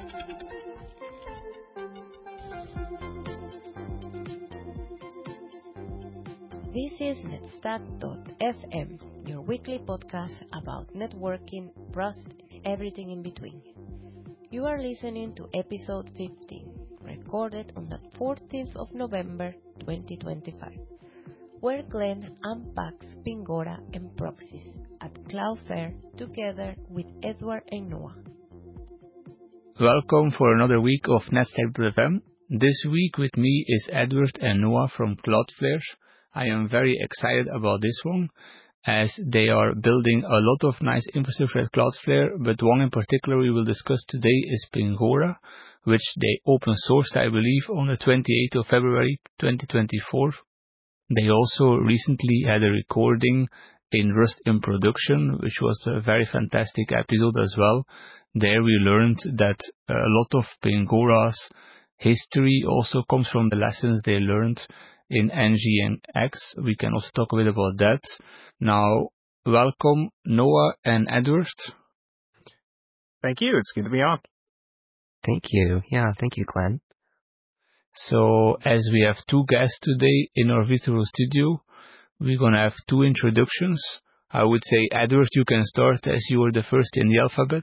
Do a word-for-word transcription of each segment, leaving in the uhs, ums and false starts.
This is netstat dot f m, your weekly podcast about networking, Rust, and everything in between. You are listening to episode fifteen, recorded on the fourteenth of November twenty twenty-five, where Glenn unpacks Pingora and proxies at Cloudflare together with Edward and Noah. Welcome for another week of netstat dot f m. This week with me is Edward and Noah from Cloudflare. I am very excited about this one, as they are building a lot of nice infrastructure at Cloudflare, but one in particular we will discuss today is Pingora, which they open sourced, I believe, on the twenty-eighth of February twenty twenty-four. They also recently had a recording in Rust in Production, which was a very fantastic episode as well. There we learned that a lot of Pingora's history also comes from the lessons they learned in N G and X. We can also talk a bit about that. Now, welcome Noah and Edward. Thank you. It's good to be on. Thank you. Yeah, thank you, Glenn. So, as we have two guests today in our virtual studio, we're going to have two introductions. I would say, Edward, you can start as you were the first in the alphabet.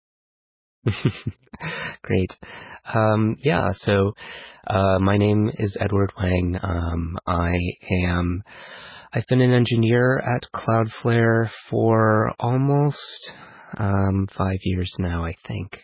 Great. Um, yeah, so uh, my name is Edward Wang. Um, I am, I've been an engineer at Cloudflare for almost um, five years now, I think.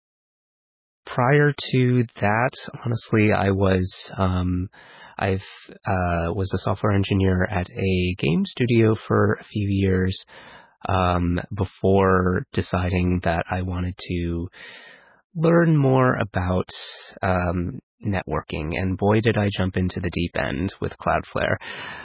Prior to that, honestly, I was, um, I've, uh, was a software engineer at a game studio for a few years, um, before deciding that I wanted to learn more about, um, networking. And boy, did I jump into the deep end with Cloudflare.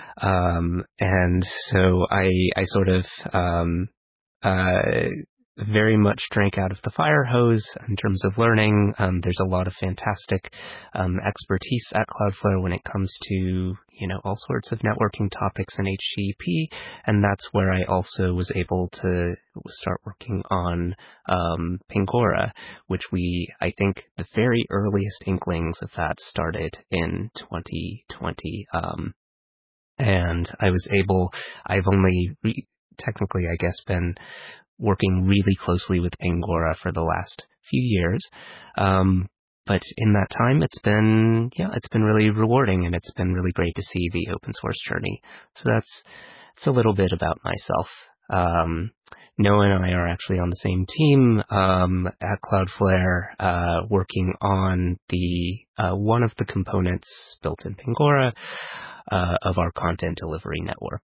Um, and so I, I sort of, um, uh, very much drank out of the fire hose in terms of learning. Um, there's a lot of fantastic um, expertise at Cloudflare when it comes to, you know, all sorts of networking topics in H T T P, and that's where I also was able to start working on um, Pingora, which we, I think, the very earliest inklings of that started in twenty twenty, um, and I was able, I've only re- technically, I guess, been working really closely with Pingora for the last few years. Um, but in that time, it's been, yeah, it's been really rewarding, and it's been really great to see the open source journey. So that's, it's a little bit about myself. Um, Noah and I are actually on the same team, um, at Cloudflare, uh, working on the, uh, one of the components built in Pingora, uh, of our content delivery network.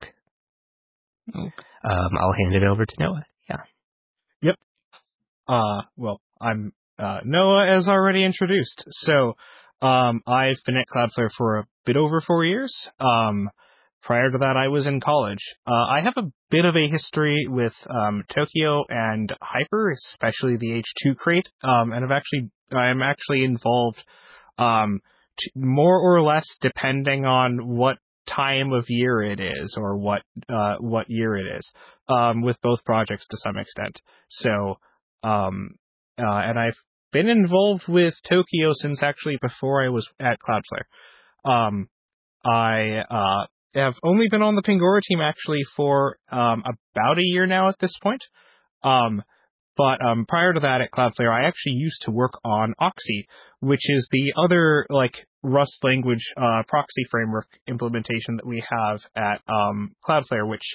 Okay. Um, I'll hand it over to Noah. Yeah. Yep. Uh, well, I'm uh, Noah, as already introduced. So um, I've been at Cloudflare for a bit over four years. Um, prior to that, I was in college. Uh, I have a bit of a history with um, Tokio and Hyper, especially the H two crate, um, and I've actually I'm actually involved um, t- more or less depending on what time of year it is or what uh what year it is um with both projects to some extent. So um uh and I've been involved with Tokio since actually before I was at Cloudflare. um I uh have only been on the Pingora team actually for um about a year now at this point. um But um, prior to that at Cloudflare, I actually used to work on Oxy, which is the other like Rust language uh, proxy framework implementation that we have at um, Cloudflare, which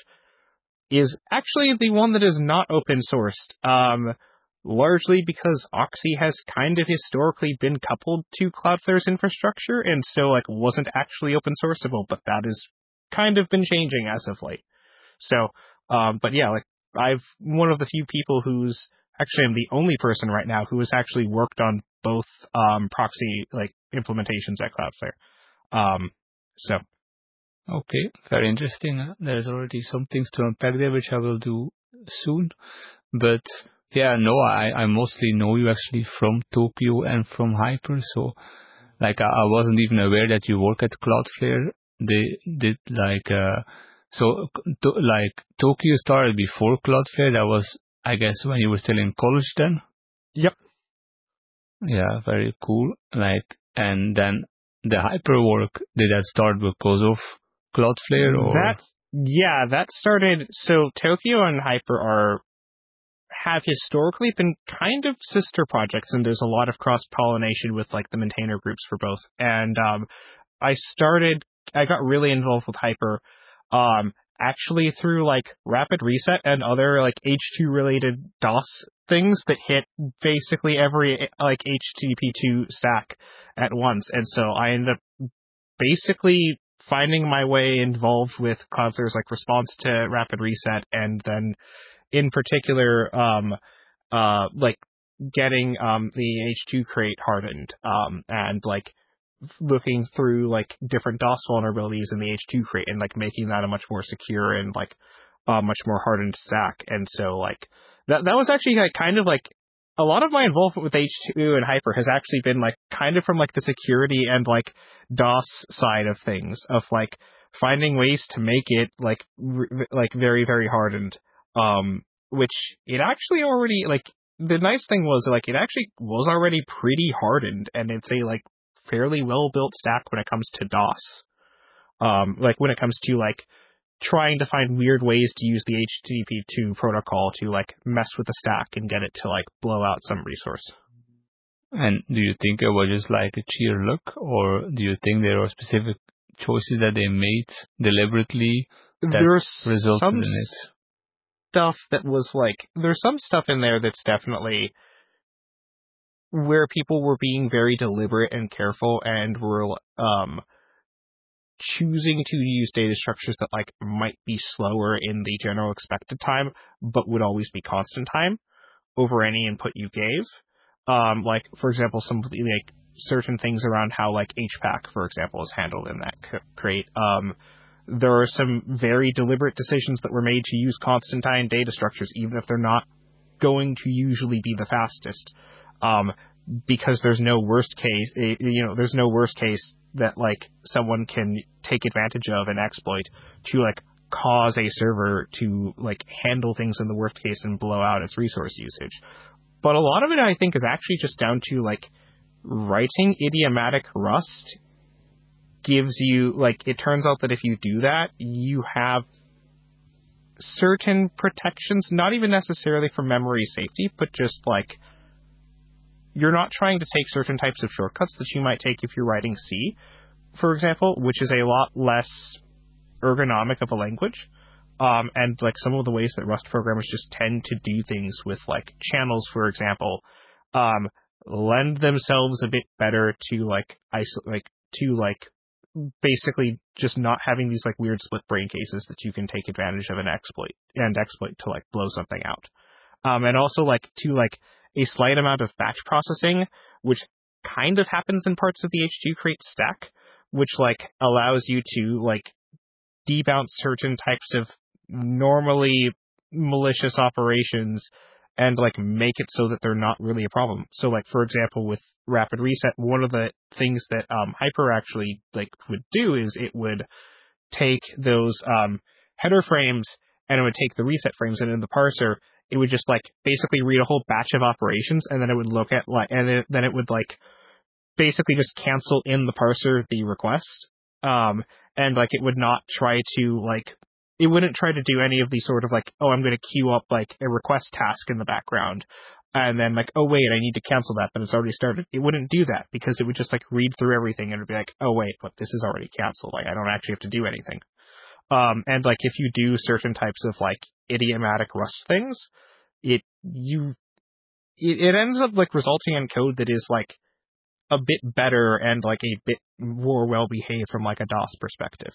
is actually the one that is not open sourced, um, largely because Oxy has kind of historically been coupled to Cloudflare's infrastructure, and so like wasn't actually open sourceable. But that has kind of been changing as of late. So, um, but yeah, like. I've one of the few people who's actually I'm the only person right now who has actually worked on both um, proxy like implementations at Cloudflare. Um, so, Okay, very interesting. There's already some things to unpack there, which I will do soon. But yeah, no, I, I mostly know you actually from Tokyo and from Hyper. So, like, I, I wasn't even aware that you work at Cloudflare. They did like uh. So, to, like, Tokyo started before Cloudflare. That was, I guess, when you were still in college then? Yep. Yeah, very cool. Like, and then the hyper work, did that start because of Cloudflare or? That's, yeah, that started, so Tokio and Hyper are, have historically been kind of sister projects, and there's a lot of cross-pollination with like the maintainer groups for both. And um, I started, I got really involved with Hyper, um, actually through like Rapid Reset and other like H two related DOS things that hit basically every like H T T P two stack at once. And so I ended up basically finding my way involved with Cloudflare's like response to Rapid Reset, and then in particular, um, uh, like getting um the H two crate hardened, um, and like looking through like different DOS vulnerabilities in the H two crate and like making that a much more secure and like a much more hardened stack. And so like that that was actually like kind of like a lot of my involvement with H two and Hyper has actually been like kind of from like the security and like DOS side of things, of like finding ways to make it like re- like very very hardened. Um, which it actually already like the nice thing was like it actually was already pretty hardened, and it's a like fairly well built stack when it comes to DOS. Um, like when it comes to like trying to find weird ways to use the H T T P two protocol to like mess with the stack and get it to like blow out some resource. And do you think it was just like a sheer luck, or do you think there are specific choices that they made deliberately that There's resulted some in it? stuff that was like, there's some stuff in there that's definitely where people were being very deliberate and careful and were um choosing to use data structures that like might be slower in the general expected time, but would always be constant time over any input you gave. Um, like for example, some of the like certain things around how like H PAC, for example, is handled in that c- crate. Um, there are some very deliberate decisions that were made to use constant time data structures, even if they're not going to usually be the fastest. Um, because there's no worst case, you know, there's no worst case that like someone can take advantage of and exploit to like cause a server to like handle things in the worst case and blow out its resource usage. But a lot of it, I think, is actually just down to like writing idiomatic Rust gives you like, it turns out that if you do that, you have certain protections, not even necessarily for memory safety, but just like you're not trying to take certain types of shortcuts that you might take if you're writing C, for example, which is a lot less ergonomic of a language. Um, and like some of the ways that Rust programmers just tend to do things with like channels, for example, um, lend themselves a bit better to like iso- like to like basically just not having these like weird split brain cases that you can take advantage of an exploit and exploit to like blow something out. Um, and also like to like a slight amount of batch processing, which kind of happens in parts of the H two crate stack, which like allows you to like debounce certain types of normally malicious operations and like make it so that they're not really a problem. So like for example with Rapid Reset, one of the things that um, Hyper actually like would do is it would take those um, header frames and it would take the reset frames, and in the parser it would just like basically read a whole batch of operations, and then it would look at like and it, then it would like basically just cancel in the parser the request, um, and like it would not try to like it wouldn't try to do any of the sort of like, oh, I'm going to queue up like a request task in the background and then like, oh wait, I need to cancel that, but it's already started. It wouldn't do that because it would just like read through everything and it'd be like, oh wait, but this is already canceled. Like I don't actually have to do anything. Um, and like if you do certain types of like idiomatic Rust things, it you it, it ends up like resulting in code that is like a bit better and like a bit more well behaved from like a DOS perspective.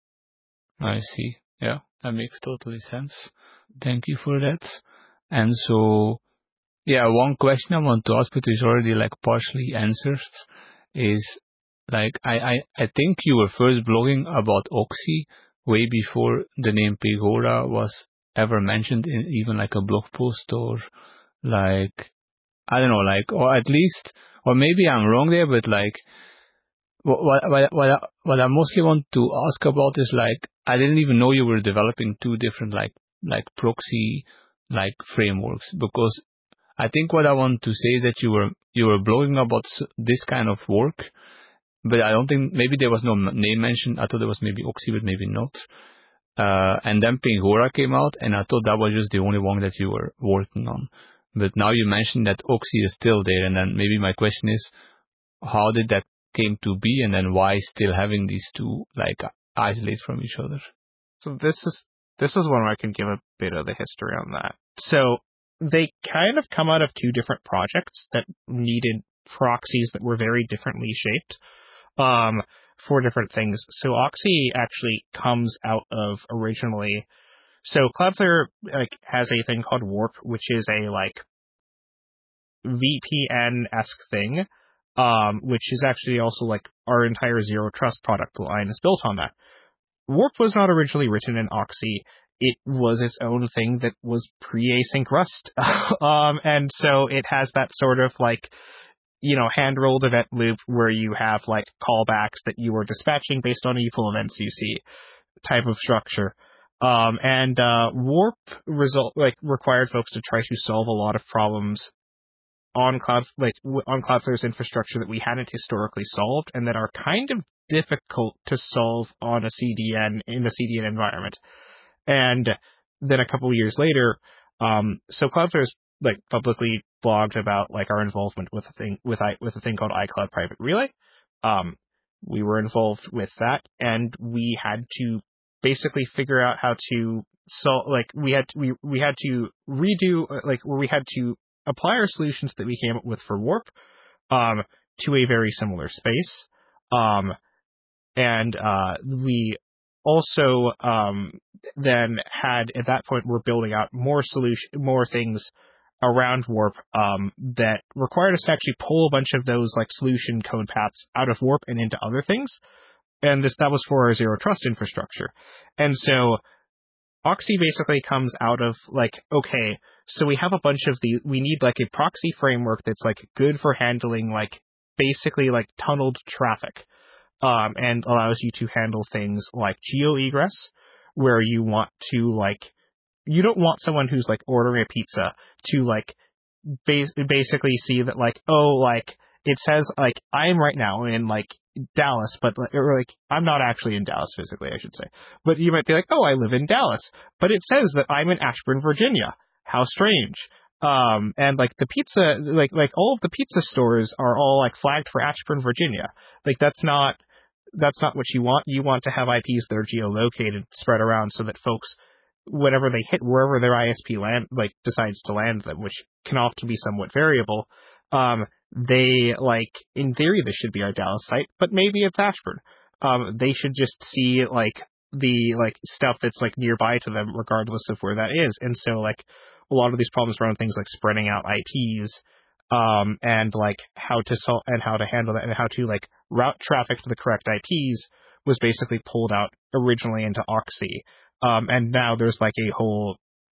I see. Yeah, that makes totally sense. Thank you for that. And so, yeah, one question I want to ask, but is already like partially answered, is like I, I, I think you were first blogging about Oxy way before the name Pegora was ever mentioned in even like a blog post, or like, I don't know, like, or at least, or maybe I'm wrong there, but like, what, what, what, I, what I mostly want to ask about is like, I didn't even know you were developing two different like, like proxy like frameworks, because I think what I want to say is that you were you were blogging about this kind of work, but I don't think, maybe there was no name mentioned. I thought there was maybe Oxy, but maybe not. Uh, and then Pingora came out, and I thought that was just the only one that you were working on. But now you mentioned that Oxy is still there, and then maybe my question is, how did that came to be, and then why still having these two like isolate from each other? So this is this is one where I can give a bit of the history on that. So they kind of come out of two different projects that needed proxies that were very differently shaped um, for different things. So Oxy actually comes out of originally. So Cloudflare like has a thing called Warp, which is a like V P N-esque thing, um, which is actually also like our entire Zero Trust product line is built on that. Warp was not originally written in Oxy. It was its own thing that was pre-async Rust. um, and so it has that sort of like, you know, hand-rolled event loop where you have like callbacks that you are dispatching based on equal events you see type of structure. Um, and uh, Warp result like required folks to try to solve a lot of problems on cloud like on Cloudflare's infrastructure that we hadn't historically solved, and that are kind of difficult to solve on a C D N in the C D N environment. And then a couple of years later, um, so Cloudflare's like publicly blogged about like our involvement with a thing with I with a thing called iCloud Private Relay. Um, we were involved with that, and we had to basically figure out how to solve. Like we had to, we we had to redo like where we had to apply our solutions that we came up with for Warp um, to a very similar space. Um, and uh, we also um, then had, at that point, we're building out more solution, more things around Warp um, that required us to actually pull a bunch of those like solution code paths out of Warp and into other things. And this that was for our Zero Trust infrastructure. And so Oxy basically comes out of like, okay, so we have a bunch of the, we need like a proxy framework that's like good for handling like basically like tunneled traffic, um, and allows you to handle things like geo egress, where you want to like, you don't want someone who's like ordering a pizza to like bas- basically see that like, oh, like it says like I'm right now in like Dallas, but or like I'm not actually in Dallas physically, I should say. But you might be like, oh, I live in Dallas, but it says that I'm in Ashburn, Virginia. How strange. Um, and like the pizza, like like all of the pizza stores are all like flagged for Ashburn, Virginia. Like that's not that's not what you want. You want to have I Ps that are geolocated, spread around, so that folks, whenever they hit wherever their I S P land like decides to land them, which can often be somewhat variable, um, they like in theory this should be our Dallas site, but maybe it's Ashburn. Um, they should just see like the like stuff that's like nearby to them, regardless of where that is. And so like a lot of these problems around things like spreading out I Ps, um, and like how to solve and how to handle that and how to like route traffic to the correct I Ps was basically pulled out originally into Oxy. Um, and now there's like a whole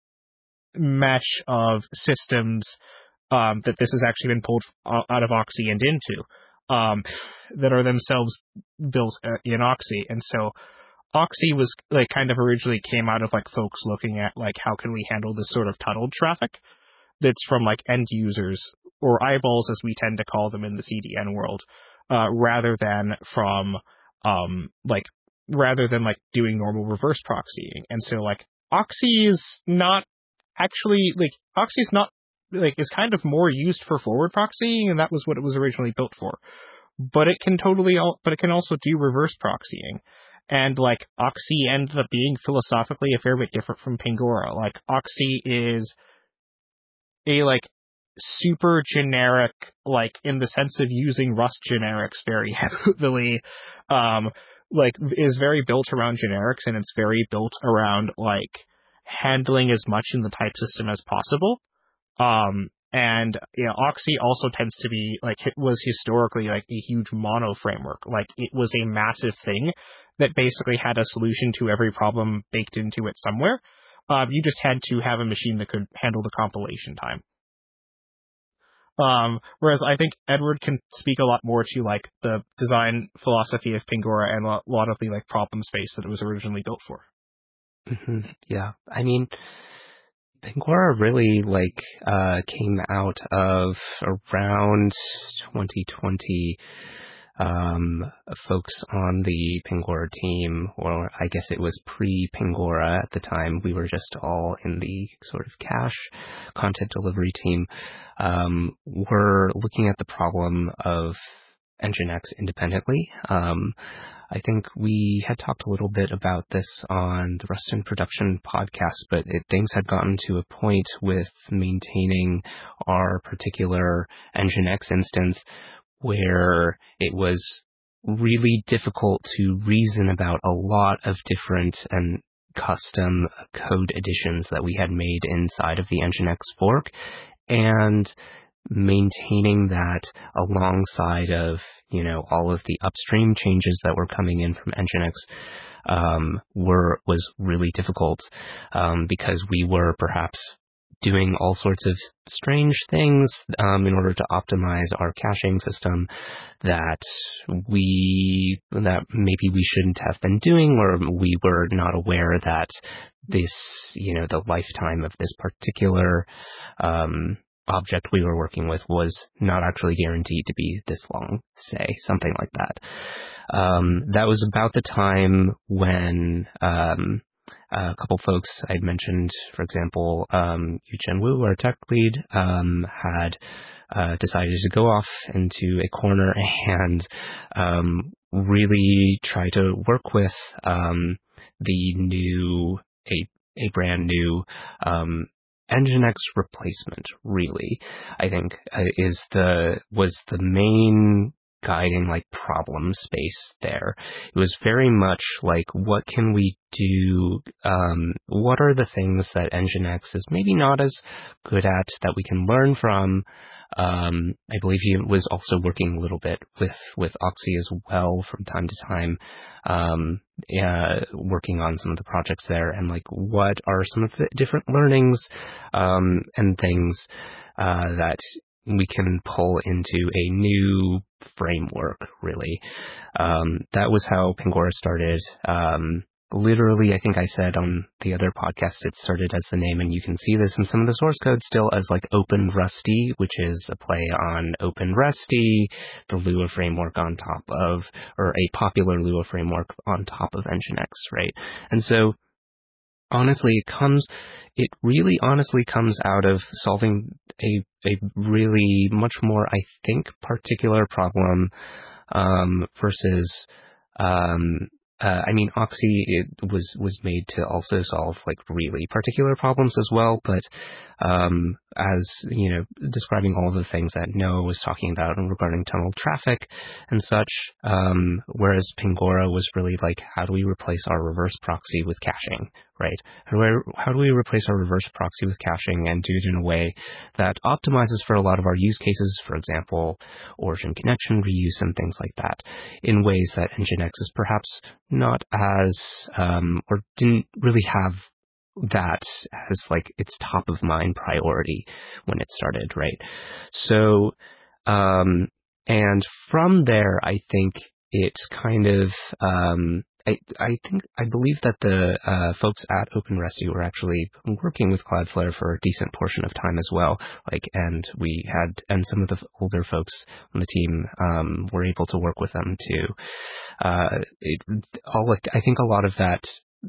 mesh of systems um, that this has actually been pulled out of Oxy and into um, that are themselves built in Oxy. And so Oxy was like kind of originally came out of like folks looking at like how can we handle this sort of tunneled traffic that's from like end users or eyeballs, as we tend to call them in the C D N world, uh, rather than from um, like rather than like doing normal reverse proxying. And so like Oxy is not actually like Oxy is not like is kind of more used for forward proxying, and that was what it was originally built for. But it can totally, al- but it can also do reverse proxying. And like Oxy ended up being philosophically a fair bit different from Pingora. Like Oxy is a like super generic, like in the sense of using Rust generics very heavily, um, like is very built around generics, and it's very built around like handling as much in the type system as possible. Um, and you know, Oxy also tends to be like it was historically like a huge mono framework. Like it was a massive thing that basically had a solution to every problem baked into it somewhere. Um, you just had to have a machine that could handle the compilation time. Um, whereas I think Edward can speak a lot more to like the design philosophy of Pingora and a lot of the like problem space that it was originally built for. Mm-hmm. Yeah, I mean, Pangora really like uh, came out of around twenty twenty. Um, folks on the Pangora team, or I guess it was pre-Pangora at the time, we were just all in the sort of cache content delivery team, um, were looking at the problem of Nginx independently. Um, I think we had talked a little bit about this on the Rust in Production podcast, but it, things had gotten to a point with maintaining our particular Nginx instance where it was really difficult to reason about a lot of different and custom code additions that we had made inside of the Nginx fork, and maintaining that alongside of, you know, all of the upstream changes that were coming in from Nginx um, were was really difficult um, because we were perhaps doing all sorts of strange things um, in order to optimize our caching system that we that maybe we shouldn't have been doing, or we were not aware that this, you know, the lifetime of this particular um, object we were working with was not actually guaranteed to be this long, say, something like that. Um, that was about the time when um, a couple folks I'd mentioned, for example, um, Yu-Chen Wu, our tech lead, um, had uh, decided to go off into a corner and um, really try to work with um, the new, a, a brand new um, Nginx replacement, really, I think, uh, is the was the main guiding like problem space there. It was very much like, what can we do? Um, what are the things that Nginx is maybe not as good at that we can learn from? Um, I believe he was also working a little bit with, with Oxy as well from time to time, um, uh, working on some of the projects there, and like, what are some of the different learnings, um, and things, uh, that we can pull into a new framework, really. Um, that was how Pangora started. Um, literally, I think I said on the other podcast, it started as the name, and you can see this in some of the source code still as like Open Rusty, which is a play on Open Rusty, the Lua framework on top of, or a popular Lua framework on top of Nginx, right? And so, honestly, it comes, it really honestly comes out of solving a, a really much more, I think, particular problem, um, versus, um, uh, I mean, Oxy, it was, was made to also solve like really particular problems as well, but, um, as, you know, describing all of the things that Noah was talking about regarding tunnel traffic and such, um, whereas Pangora was really like, how do we replace our reverse proxy with caching, right? How do, I, how do we replace our reverse proxy with caching and do it in a way that optimizes for a lot of our use cases, for example, origin connection reuse and things like that, in ways that Nginx is perhaps not as, um, or didn't really have that as like its top of mind priority when it started, right? So, um, and from there, I think it's kind of, um, I, I think, I believe that the uh, folks at OpenResty were actually working with Cloudflare for a decent portion of time as well. Like, and we had, and some of the older folks on the team um, were able to work with them too. Uh, it, all, I think a lot of that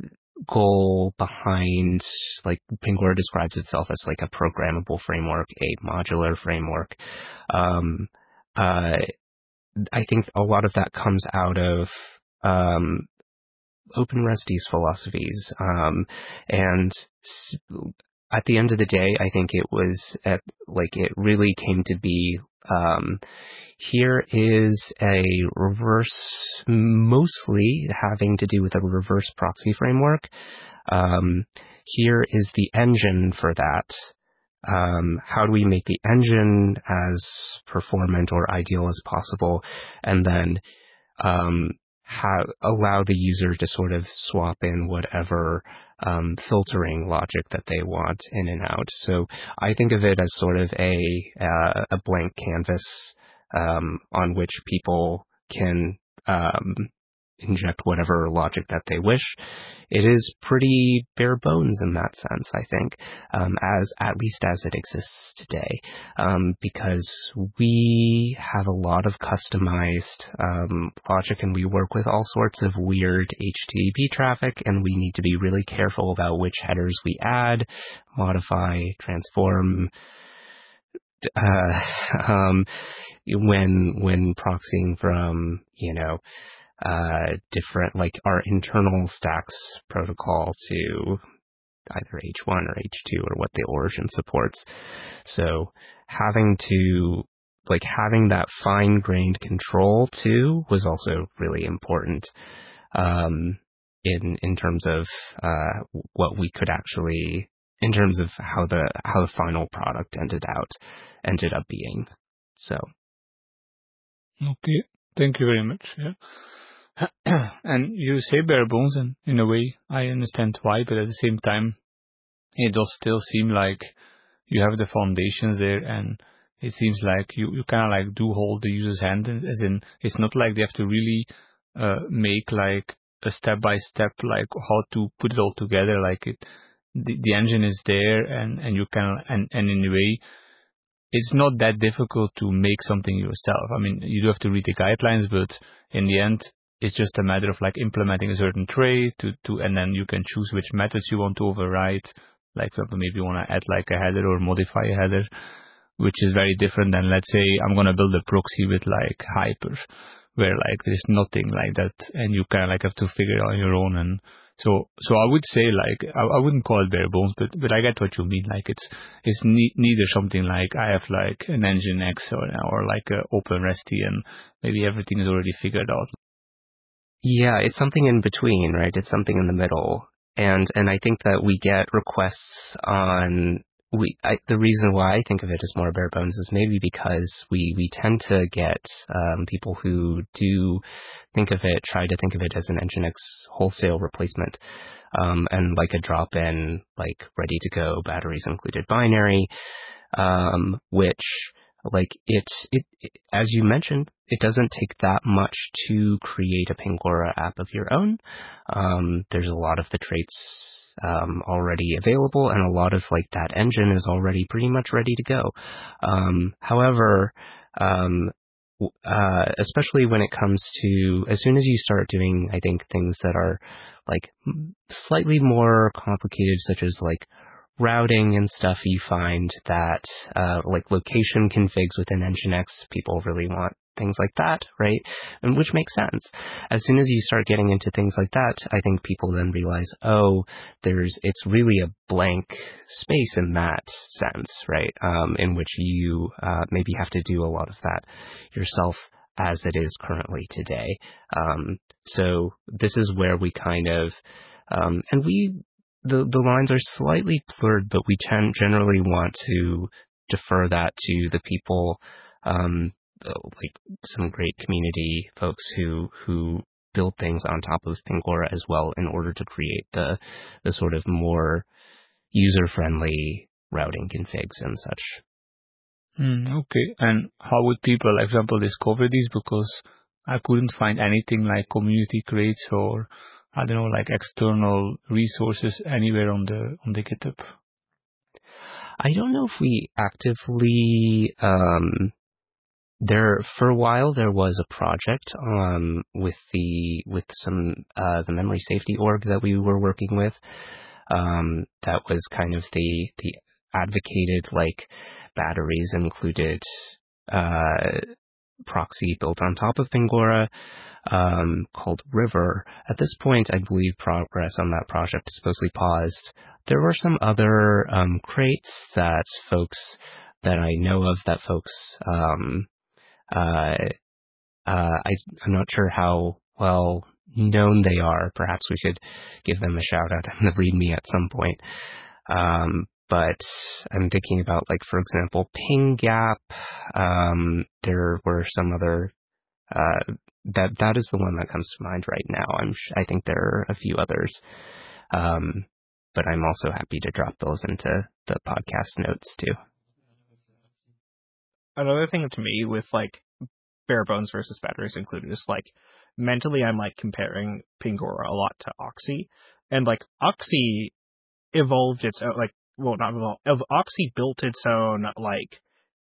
goal behind, like, Pangora describes itself as like a programmable framework, a modular framework. Um, uh, I think a lot of that comes out of um, OpenResty's philosophies, um, and at the end of the day, I think it was at, like, it really came to be, um, here is a reverse, mostly having to do with a reverse proxy framework. Um, here is the engine for that. Um, how do we make the engine as performant or ideal as possible? And then, um, have, allow the user to sort of swap in whatever um, filtering logic that they want in and out. So I think of it as sort of a uh, a blank canvas um, on which people can um, inject whatever logic that they wish. It is pretty bare bones in that sense, I think, um, as at least as it exists today, um, because we have a lot of customized um, logic, and we work with all sorts of weird H T T P traffic, and we need to be really careful about which headers we add, modify, transform, uh, um, when when proxying from, you know, uh, different, like our internal stacks protocol to either H one or H two or what the origin supports. So having to, like having that fine-grained control too was also really important um, in in terms of uh, what we could actually, in terms of how the how the final product ended out ended up being. So. Okay, thank you very much. Yeah. And you say bare bones, and in a way, I understand why, but at the same time, it does still seem like you have the foundations there, and it seems like you, you kind of like do hold the user's hand, as in, it's not like they have to really uh, make like a step-by-step, like how to put it all together, like it, the, the engine is there, and, and you can, and, and in a way, it's not that difficult to make something yourself. I mean, you do have to read the guidelines, but in the end, it's just a matter of like implementing a certain trait to, to, and then you can choose which methods you want to override. Like, for example, maybe you want to add like a header or modify a header, which is very different than, let's say, I'm going to build a proxy with like Hyper, where like there's nothing like that, and you kind of like have to figure it out on your own. And so, so I would say like, I, I wouldn't call it bare bones, but, but I get what you mean. Like it's, it's ne- neither something like I have like an Nginx or, or like a OpenResty and maybe everything is already figured out. Yeah, it's something in between, right? It's something in the middle. And and I think that we get requests on, we I, the reason why I think of it as more bare bones is maybe because we, we tend to get um, people who do think of it, try to think of it as an Nginx wholesale replacement, um, and like a drop-in, like ready-to-go, batteries included binary, um, which like it, it, it, as you mentioned, it doesn't take that much to create a Pingora app of your own. Um, there's a lot of the traits um, already available, and a lot of like that engine is already pretty much ready to go. Um, however, um, uh, especially when it comes to, as soon as you start doing, I think, things that are like slightly more complicated, such as like routing and stuff, you find that uh, like location configs within Nginx, people really want things like that, right? And which makes sense. As soon as you start getting into things like that, I think people then realize, oh, there's it's really a blank space in that sense, right? Um, in which you uh, maybe have to do a lot of that yourself as it is currently today. Um, so this is where we kind of, um, and we, the, the lines are slightly blurred, but we tend generally want to defer that to the people, um, like some great community folks who, who build things on top of Pingora as well in order to create the, the sort of more user-friendly routing configs and such. Mm, okay. And how would people, for example, discover these? Because I couldn't find anything like community crates or, I don't know, like external resources anywhere on the on the GitHub. I don't know if we actively, um, there, for a while there was a project, um, with the, with some, uh, the memory safety org that we were working with, um, that was kind of the, the advocated, like, batteries included, uh, proxy built on top of Pingora, um, called River. At this point, I believe progress on that project is supposedly paused. There were some other um, crates that folks that I know of that folks, um, uh, uh, I, I'm not sure how well known they are. Perhaps we could give them a shout out in the README at some point. Um, but I'm thinking about, like, for example, PingGap. Um, there were some other, uh, that, that is the one that comes to mind right now. I'm, I think there are a few others. Um, but I'm also happy to drop those into the podcast notes too. Another thing to me with like bare bones versus batteries included is like mentally I'm like comparing Pingora a lot to Oxy, and like Oxy evolved its own, like, well, not evolved, Oxy built its own, like,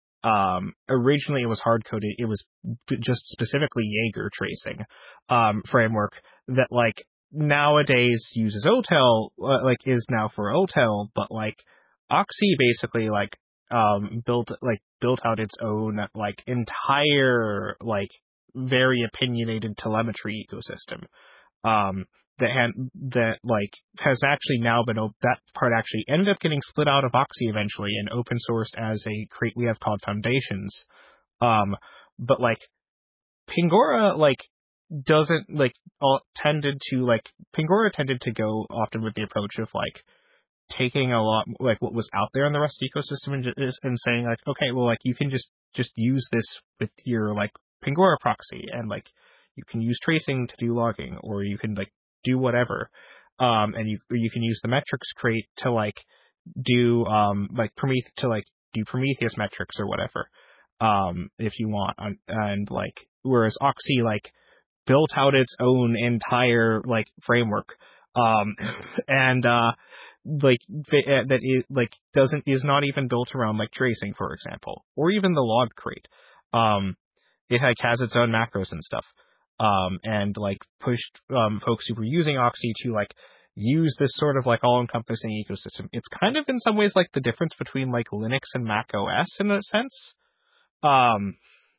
um, originally it was hard coded, it was just specifically Jaeger tracing, um, framework that, like, nowadays uses O T E L, uh, like, is now for O T E L, but, like, Oxy basically, like, um, built, like, built out its own, like, entire, like, very opinionated telemetry ecosystem. Um, that had, that like has actually now been op- that part actually ended up getting split out of Oxy eventually and open sourced as a crate we have called Foundations. Um, but like Pingora like doesn't like all, tended to like Pingora tended to go often with the approach of like taking a lot like what was out there in the Rust ecosystem and, and saying like, okay, well, like you can just just use this with your like Pingora proxy, and like you can use tracing to do logging, or you can like do whatever, um, and you or you can use the metrics crate to like do um like Prometheus to like do Prometheus metrics or whatever, um, if you want, and, and like whereas Oxy like built out its own entire like framework, um, and uh. like that it like doesn't is not even built around like tracing, for example, or even the log crate. Um, it like has its own macros and stuff. Um, and like pushed um folks who were using Oxy to like use this sort of like all-encompassing ecosystem. It's kind of in some ways like the difference between like Linux and Mac O S in a sense. Um,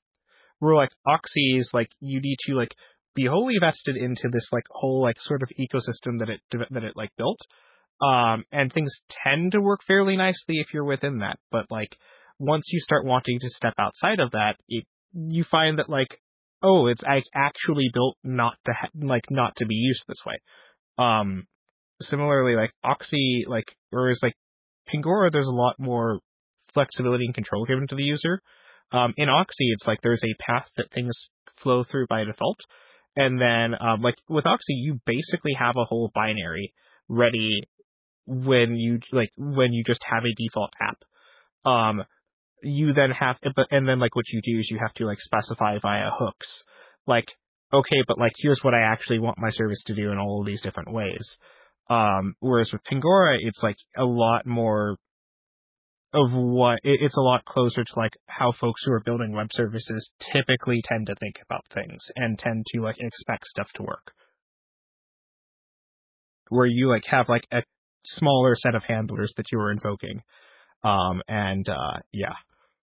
where like Oxy is like you need to like be wholly vested into this like whole like sort of ecosystem that it that it like built. Um, and things tend to work fairly nicely if you're within that. But like once you start wanting to step outside of that, it, you find that like, oh, it's like actually built not to ha- like not to be used this way. Um, similarly, like Oxy, like whereas like Pingora, there's a lot more flexibility and control given to the user. Um, in Oxy, it's like there's a path that things flow through by default, and then um, like with Oxy, you basically have a whole binary ready when you like when you just have a default app. Um, you then have but and then like what you do is you have to like specify via hooks, like, okay, but like here's what I actually want my service to do in all of these different ways. Um, whereas with Pingora, it's like a lot more of what it, it's a lot closer to like how folks who are building web services typically tend to think about things and tend to like expect stuff to work, where you like have like a smaller set of handlers that you are invoking. Um, and, uh, yeah.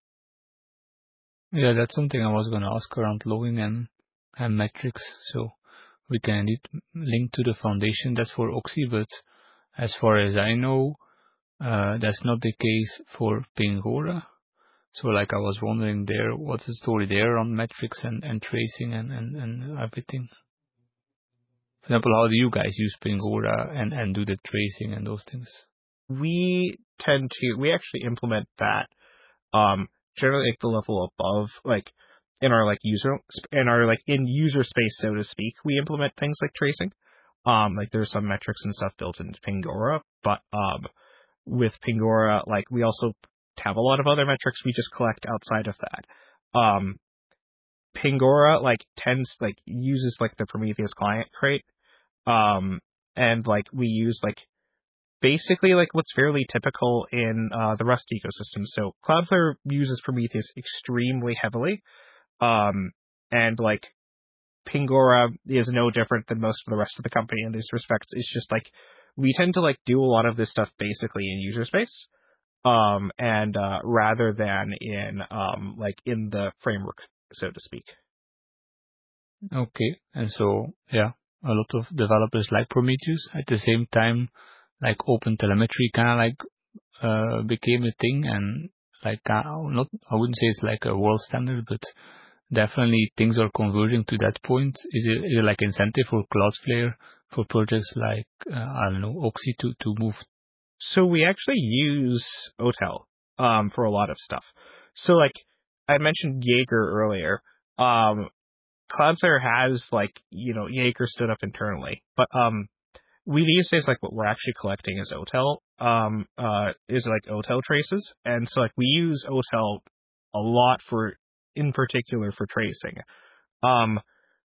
Yeah, that's something I was going to ask around logging and, and metrics. So we can indeed link to the foundation. That's for Oxy, but as far as I know, uh, that's not the case for Pingora. So like I was wondering there, what's the story there on metrics and, and tracing and, and, and everything? For example, how do you guys use Pingora and, and do the tracing and those things? We tend to, we actually implement that, um, generally like the level above, like in our like user, in our like in user space, so to speak, we implement things like tracing. Um, like there's some metrics and stuff built into Pingora, but, um, with Pingora, like we also have a lot of other metrics we just collect outside of that. Um, Pingora like tends like uses like the Prometheus client crate, um, and like we use like basically like what's fairly typical in uh, the Rust ecosystem. So Cloudflare uses Prometheus extremely heavily, um, and like Pingora is no different than most of the rest of the company in these respects. It's just like we tend to like do a lot of this stuff basically in user space, um, and uh, rather than in um, like in the framework, so to speak. Okay, and so yeah, a lot of developers like Prometheus. At the same time, like OpenTelemetry kind of like uh, became a thing, and like uh, not I wouldn't say it's like a world standard, but definitely things are converging to that point. Is it, is it like incentive for Cloudflare for projects like uh, I don't know Oxy to to move? So we actually use O T E L um, for a lot of stuff. So like I mentioned Jaeger earlier. Um, Cloudflare has like, you know, Jaeger stood up internally, but um, we these days like what we're actually collecting is O T E L, um, uh, is like O T E L traces, and so like we use O T E L a lot for, in particular for tracing. Um,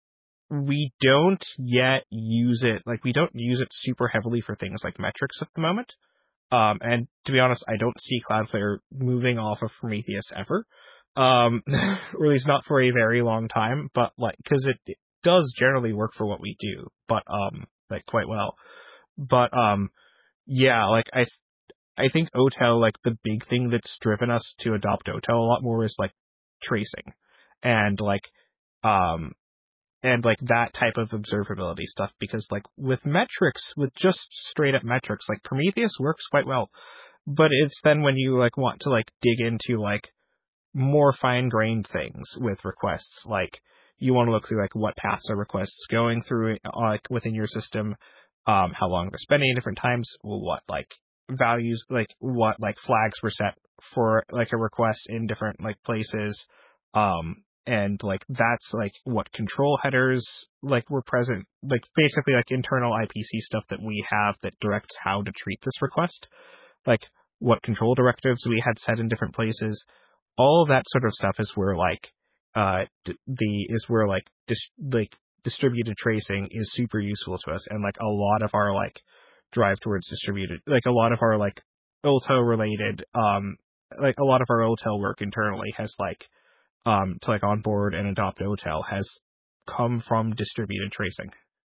we don't yet use it, like, we don't use it super heavily for things like metrics at the moment. Um, and to be honest, I don't see Cloudflare moving off of Prometheus ever. Um, or at least not for a very long time, but like, cause it, it does generally work for what we do, but, um, like quite well. But, um, yeah, like, I, I think O T E L, like, the big thing that's driven us to adopt O T E L a lot more is, like, tracing. And, like, um, and, like, that type of observability stuff, because, like, with metrics, with just straight up metrics, like, Prometheus works quite well. But it's then when you, like, want to, like, dig into, like, more fine-grained things with requests, like, you want to look through, like, what paths are requests going through, like, within your system, um, how long they're spending at different times, what, like, values, like, what, like, flags were set for, like, a request in different, like, places, um, and, like, that's, like, what control headers, like, were present, like, basically, like, internal I P C stuff that we have that directs how to treat this request, like, what control directives we had set in different places. All of that sort of stuff is where, like, uh, d- the, is where, like, dis- like, distributed tracing is super useful to us, and, like, a lot of our, like, drive towards distributed, like, a lot of our, like, O T E L related, um, like, a lot of our O T E L work internally has, like, um, to, like, onboard and adopt O T E L has come from distributed tracing.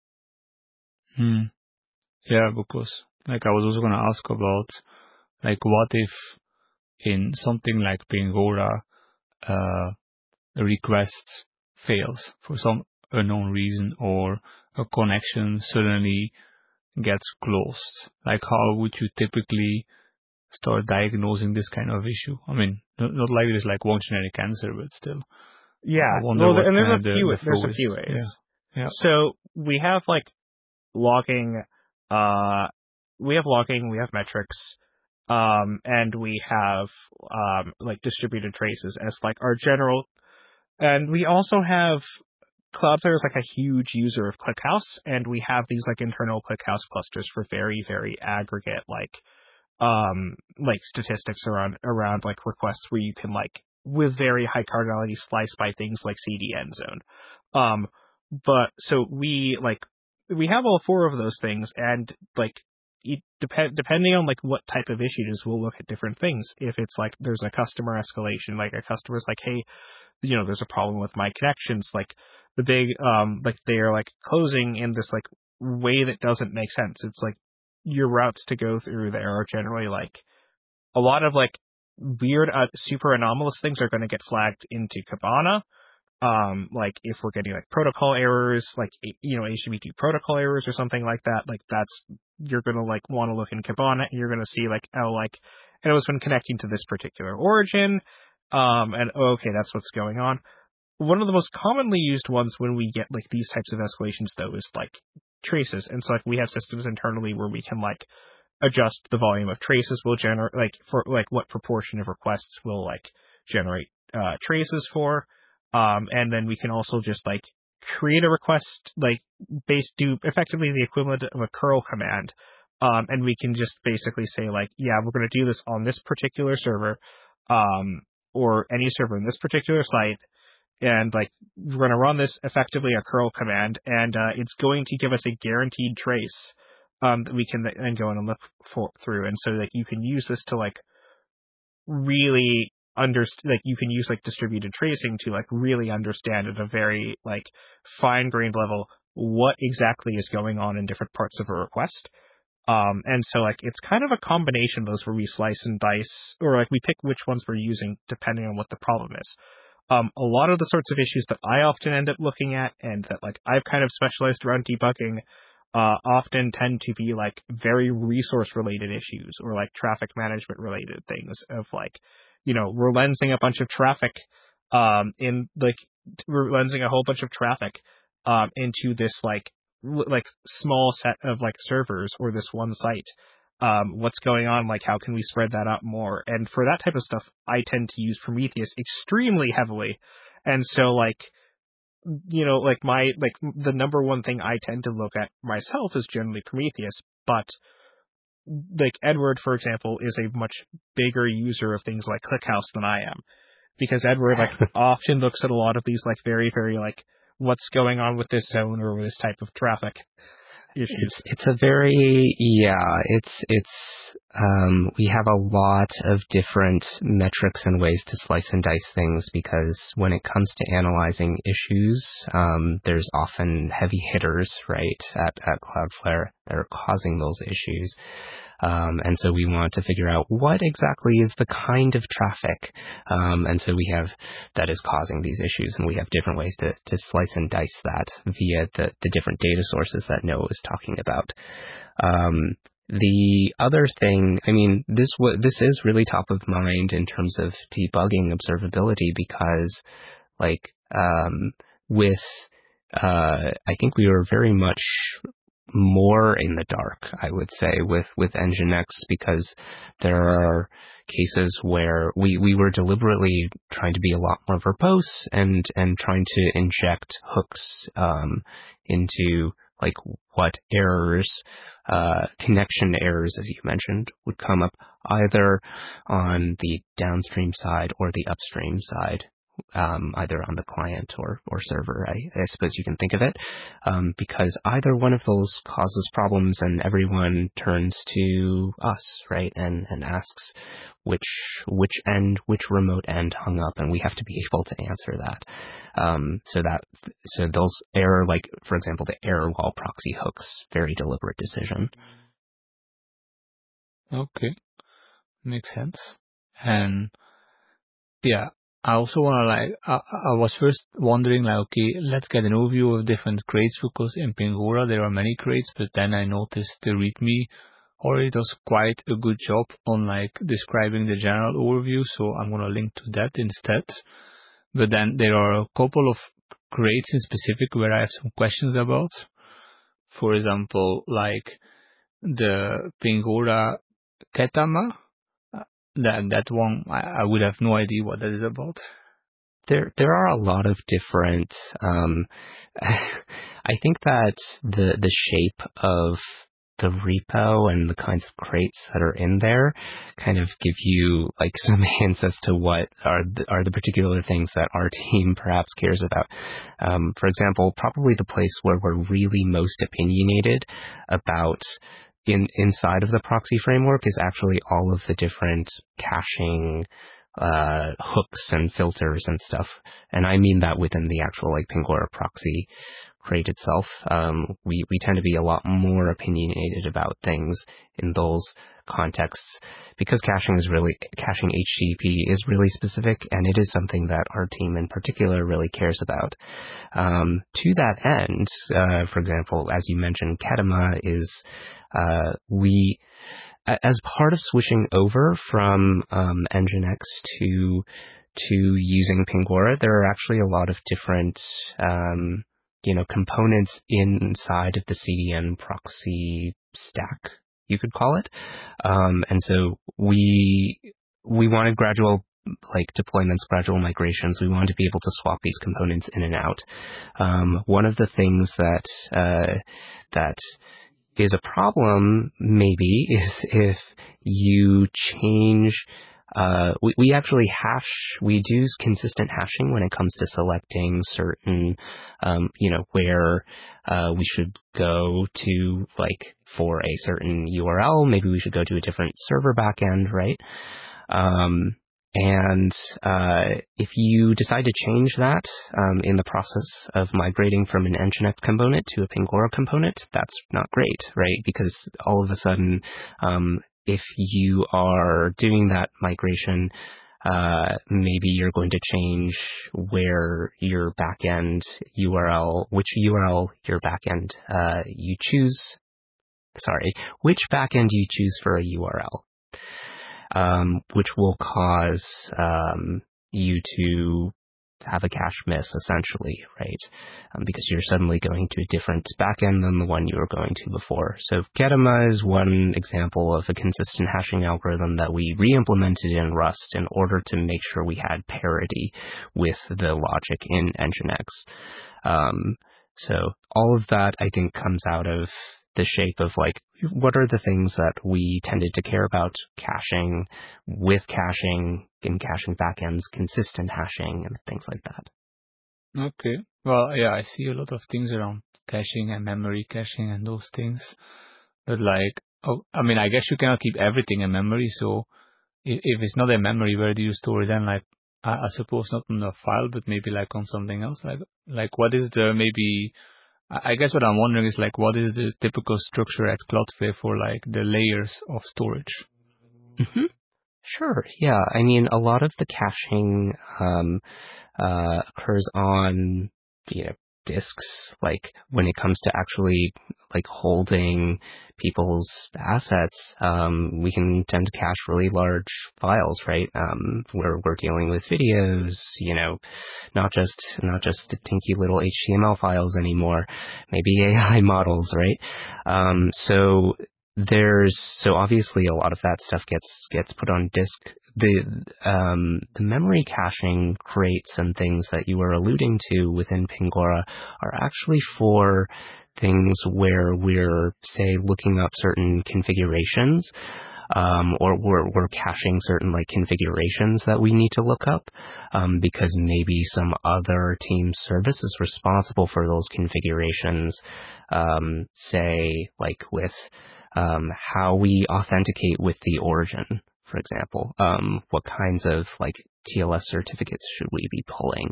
Hmm. Yeah, because, like, I was also going to ask about, like, what if in something like Pingora, uh, the request fails for some unknown reason, or a connection suddenly gets closed? Like, how would you typically start diagnosing this kind of issue? I mean, not, not like it's like one genetic answer, but still. Yeah, I wonder well, what and there's kind a of the, few, the there's flow a is. few ways. Yeah. Yeah. So we have, like, logging, uh, we have logging, we have metrics, um, and we have, um, like, distributed traces as, like, our general, and we also have, Cloudflare is, like, a huge user of ClickHouse, and we have these, like, internal ClickHouse clusters for very, very aggregate, like, um, like, statistics around, around, like, requests where you can, like, with very high cardinality slice by things like C D N zone. Um, but, so we, like, we have all four of those things, and, like, it depend, depending on, like, what type of issues, we'll look at different things. If it's, like, there's a customer escalation, like, a customer's like, hey, you know, there's a problem with my connections, like, the big, um, like, they're, like, closing in this, like, way that doesn't make sense. It's, like, your routes to go through there are generally, like, a lot of, like, weird, uh, super anomalous things are going to get flagged into Kibana. Um, like, if we're getting, like, protocol errors, like, you know, H T T P two protocol errors or something like that, like, that's, you're going to, like, want to look in Kibana, and you're going to see, like, oh, like, and it was been connecting to this particular origin, um, and, oh, okay, that's what's going on. One of the most commonly used ones when we get, like, these types of escalations, though, is, like, traces. And so, like, we have systems internally where we can, like, adjust the volume of traces we'll generate, like, for, like, what proportion of requests will, like, generate, uh, traces for. Um, and then we can also just, like, create a request, like, base, do effectively the equivalent of a curl command. Um, and we can just basically say, like, yeah, we're going to do this on this particular server, um, or any server in this particular site. And, like, we're going to run this effectively a curl command, and uh, it's going to give us a guaranteed trace um, that we can then go in and look for through. And so, like, you can use this to, like, really understand, like, you can use, like, distributed tracing to, like, really understand at a very, like, fine-grained level what exactly is going on in different parts of a request. Um, and so, like, it's kind of a combination of those where we slice and dice, or, like, we pick which ones we're using depending on what the problem is. Um, a lot of the sorts of issues that I often end up looking at, and that, like, I've kind of specialized around debugging, uh, often tend to be, like, very resource-related issues, or, like, traffic management-related things of, like, you know, we're lensing a bunch of traffic, um, in, like, we're lensing a whole bunch of traffic, um, into this, like, l- like, small set of, like, servers, or this one site. Um, what's going on, like, how can we spread that out more? And for that type of stuff, I tend to use Prometheus extremely heavily. And so, like, you know, like, my, like, the number one thing I tend to look at myself is generally Prometheus, but, like, Edward, for example, is a much bigger user of things like ClickHouse than I am. Because Edward, like, often looks at a lot of these, like, very, very, like, what's going on with this zone or with this type of traffic issues. It's, it's a very, yeah, it's, it's, um, we have a lot of different metrics and ways to slice and dice things because when it comes to analyzing issues, um, there's often heavy hitters, right, at, at Cloudflare that are causing those issues. Um, and so we want to figure out what exactly is the kind of traffic. Um, and so we have that is causing these issues, and we have different ways to, to slice and dice that via the, the different data sources that Noah is talking about. Um, the other thing, I mean, this w- this is really top of mind in terms of debugging observability because, like, um, with, uh, I think we were very much more in the dark, I would say, with, with Nginx because there are cases where we, we were deliberately trying to be a lot more verbose and, and trying to inject hooks um, into like what errors, uh, connection errors, as you mentioned, would come up either on the downstream side or the upstream side. Um, either on the client or, or server, I, I suppose you can think of it, um, because either one of those causes problems and everyone turns to us, right, and, and asks which which end, which remote end hung up, and we have to be able to answer that. Um, so that so those error, like for example, the error while proxy hooks, very deliberate decision. Okay, makes sense. And yeah. I also want to like, I, I was first wondering like, okay, let's get an overview of different crates because in Pingora there are many crates, but then I noticed the README already does quite a good job on like describing the general overview, so I'm going to link to that instead. But then there are a couple of crates in specific where I have some questions about. For example, like the Pingora Ketama. That that one, I, I would have no idea what that is about. There, there are a lot of different. Um, I think that the the shape of the repo and the kinds of crates that are in there kind of give you like some hints as to what are the, are the particular things that our team perhaps cares about. Um, for example, probably the place where we're really most opinionated about. In inside of the proxy framework is actually all of the different caching uh, hooks and filters and stuff. And I mean that within the actual like Pingora proxy crate itself. Um, we, we tend to be a lot more opinionated about things in those contexts because caching is really, caching H T T P is really specific, and it is something that our team in particular really cares about. Um, to that end, uh, for example, as you mentioned, Ketama is, uh, we, as part of switching over from um, Nginx to to using Pingora, there are actually a lot of different um, you know components inside of the C D N proxy stack, you could call it, um, and so we we wanted gradual like deployments, gradual migrations. We wanted to be able to swap these components in and out. Um, one of the things that uh, that is a problem, maybe, is if you change, uh, we, we actually hash, we do consistent hashing when it comes to selecting certain, um, you know, where, uh, we should go to, like, for a certain U R L, maybe we should go to a different server backend, right? Um, And uh, if you decide to change that um, in the process of migrating from an Nginx component to a Pingora component, that's not great, right? Because all of a sudden, um, if you are doing that migration, uh, maybe you're going to change where your backend U R L, which U R L your backend uh, you choose, sorry, which backend you choose for a U R L. Um, which will cause um, you to have a cache miss, essentially, right? Um, because you're suddenly going to a different backend than the one you were going to before. So Ketama is one example of a consistent hashing algorithm that we re-implemented in Rust in order to make sure we had parity with the logic in Nginx. Um, so all of that, I think, comes out of the shape of like, what are the things that we tended to care about caching, with caching, in caching backends, consistent hashing, and things like that. Okay, Well, yeah, I see a lot of things around caching and memory caching and those things. But like, oh, I mean, I guess you cannot keep everything in memory. So if, if it's not in memory, where do you store it then? Like, I, I suppose not on the file, but maybe like on something else. Like, like what is the maybe? I I guess what I'm wondering is like, what is the typical structure at Cloudflare for like the layers of storage? Hmm. Sure. Yeah. I mean, a lot of the caching um, uh, occurs on, you know, disks. Like when it comes to actually like holding people's assets, um, we can tend to cache really large files, right? Um, where we're dealing with videos, you know, not just not just tinky little H T M L files anymore, maybe A I models, right? Um, so there's so obviously a lot of that stuff gets gets put on disk. The um, the memory caching crates and things that you were alluding to within Pingora are actually for things where we're, say, looking up certain configurations, um, or we're, we're caching certain like configurations that we need to look up, um, because maybe some other team service is responsible for those configurations, um, say, like with um, how we authenticate with the origin, for example. Um, what kinds of like T L S certificates should we be pulling?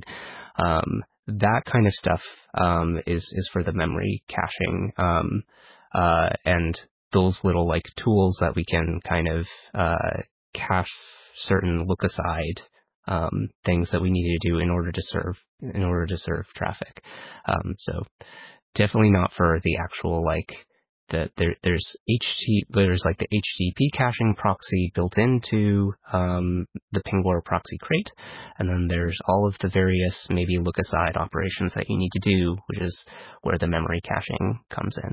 Um, that kind of stuff um, is is for the memory caching, um, uh, and those little like tools that we can kind of uh, cache certain look aside um, things that we need to do in order to serve in order to serve traffic. Um, so definitely not for the actual like the there there's H T there's like the H T T P caching proxy built into um, the Pingora proxy crate, and then there's all of the various maybe look aside operations that you need to do, which is where the memory caching comes in.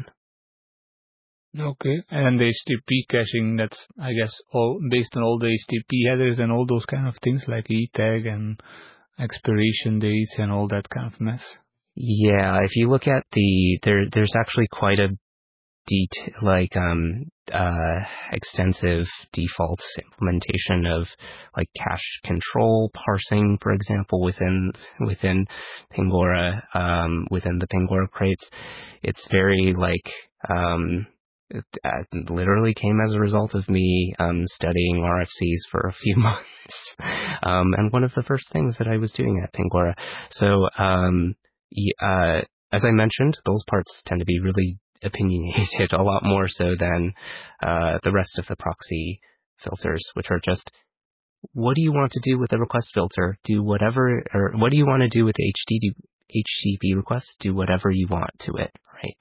Okay, and the H T T P caching, that's, I guess, all based on all the H T T P headers and all those kind of things like E tag and expiration dates and all that kind of mess. Yeah, if you look at the there, there's actually quite a det like um uh extensive default implementation of like cache control parsing, for example, within within Pingora, um within the Pingora crates. It's very like um it uh, literally came as a result of me um studying R F Cs for a few months, um and one of the first things that I was doing at Pingora. So um uh as I mentioned, those parts tend to be really opinionated, a lot more so than uh, the rest of the proxy filters, which are just, what do you want to do with the request filter? Do whatever, or what do you want to do with the H T T P request? Do whatever you want to it, right?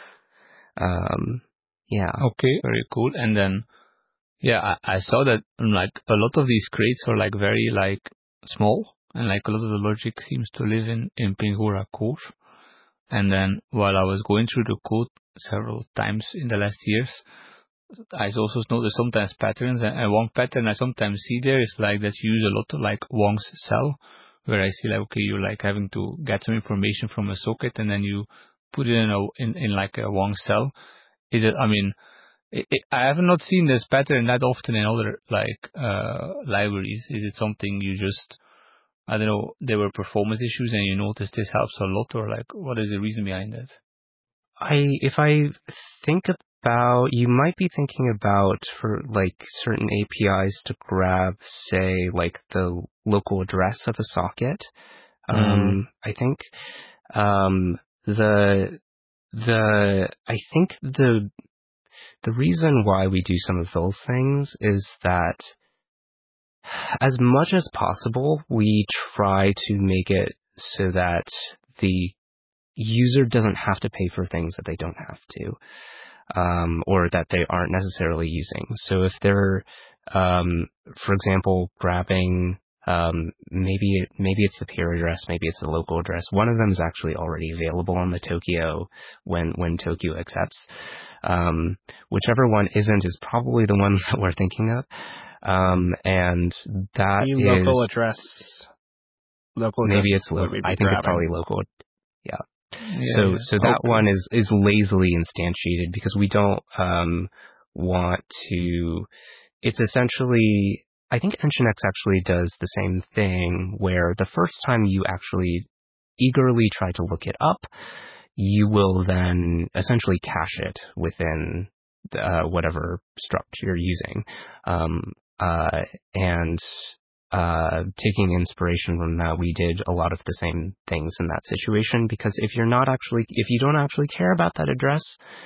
Um, yeah. Okay, very cool. And then, yeah, I, I saw that like a lot of these crates are like very like small, and like a lot of the logic seems to live in in Pingora core. And then while I was going through the code several times in the last years, I also noticed sometimes patterns, and one pattern I sometimes see there is like that you use a lot of like Wong's cell, where I see like, okay, you're like having to get some information from a socket and then you put it in a, in, in like a Wong cell. Is it, I mean, it, it, I have not seen this pattern that often in other like, uh, libraries. Is it something you just, I don't know, there were performance issues and you noticed this helps a lot, or like, what is the reason behind that? I, if I think about, you might be thinking about for like certain A P Is to grab, say, like the local address of a socket. Um, mm. I think, um, the, the, I think the, the reason why we do some of those things is that as much as possible, we try to make it so that the user doesn't have to pay for things that they don't have to, um, or that they aren't necessarily using. So if they're, um, for example, grabbing, um, maybe it, maybe it's the peer address, maybe it's the local address. One of them is actually already available on the Tokio when when Tokio accepts. Um, whichever one isn't is probably the one that we're thinking of. Um, and that the is local address. Local address. Maybe it's local. I think grabbing. it's probably local. Yeah. Yeah, so yeah. so that Okay. one is, is lazily instantiated because we don't um, want to. It's essentially, I think Nginx actually does the same thing where the first time you actually eagerly try to look it up, you will then essentially cache it within uh, whatever struct you're using. Um, uh, and uh, taking inspiration from that, we did a lot of the same things in that situation, because if you're not actually, if you don't actually care about that address,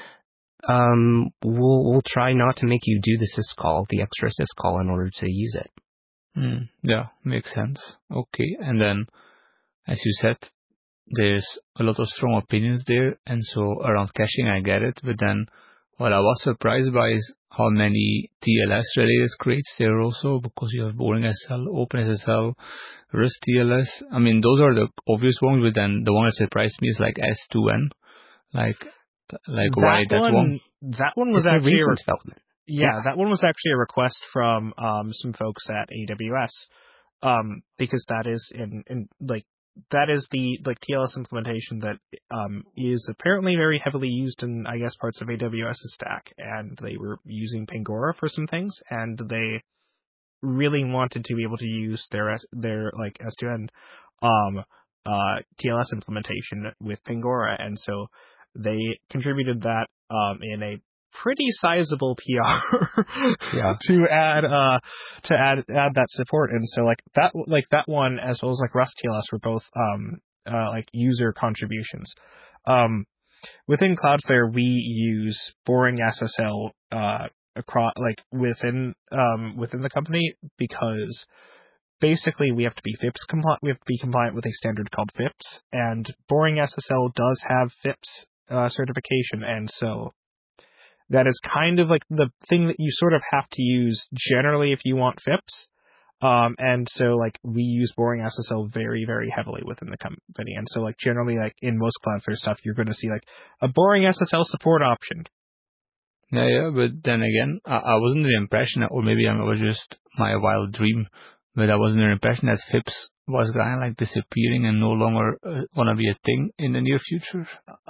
um, we'll, we'll try not to make you do the syscall, the extra syscall, in order to use it. Mm, yeah, makes sense. Okay, and then, as you said, there's a lot of strong opinions there, and so around caching I get it, but then what I was surprised by is how many T L S related crates there are also, because you have Boring S S L, OpenSSL, Rust T L S. I mean, those are the obvious ones, but then the one that surprised me is like S two N. Like, like that why that one, one? That one was it's actually a recent a re- development. yeah, Yeah. that one was actually a request from um, some folks at A W S, um, because that is in, in like that is the like T L S implementation that um, is apparently very heavily used in, I guess, parts of AWS's stack, and they were using Pangora for some things, and they really wanted to be able to use their their like S two N um, uh, T L S implementation with Pangora, and so they contributed that um, in a pretty sizable P R Yeah. to add uh to add add that support. And so like that like that one, as well as like Rust T L S, were both um uh like user contributions. Um within Cloudflare we use Boring S S L uh across like within um within the company, because basically we have to be FIPS compliant we have to be compliant with a standard called FIPS, and Boring S S L does have FIPS uh certification, and so that is kind of like the thing that you sort of have to use generally if you want FIPS. Um, and so like we use Boring S S L very, very heavily within the company. And so like generally like in most Cloudflare stuff, you're going to see like a Boring S S L support option. Yeah, yeah, but then again, I, I was under the impression, that, or maybe it was just my wild dream, but I was under the impression that FIPS was kind of like disappearing and no longer uh, going to be a thing in the near future.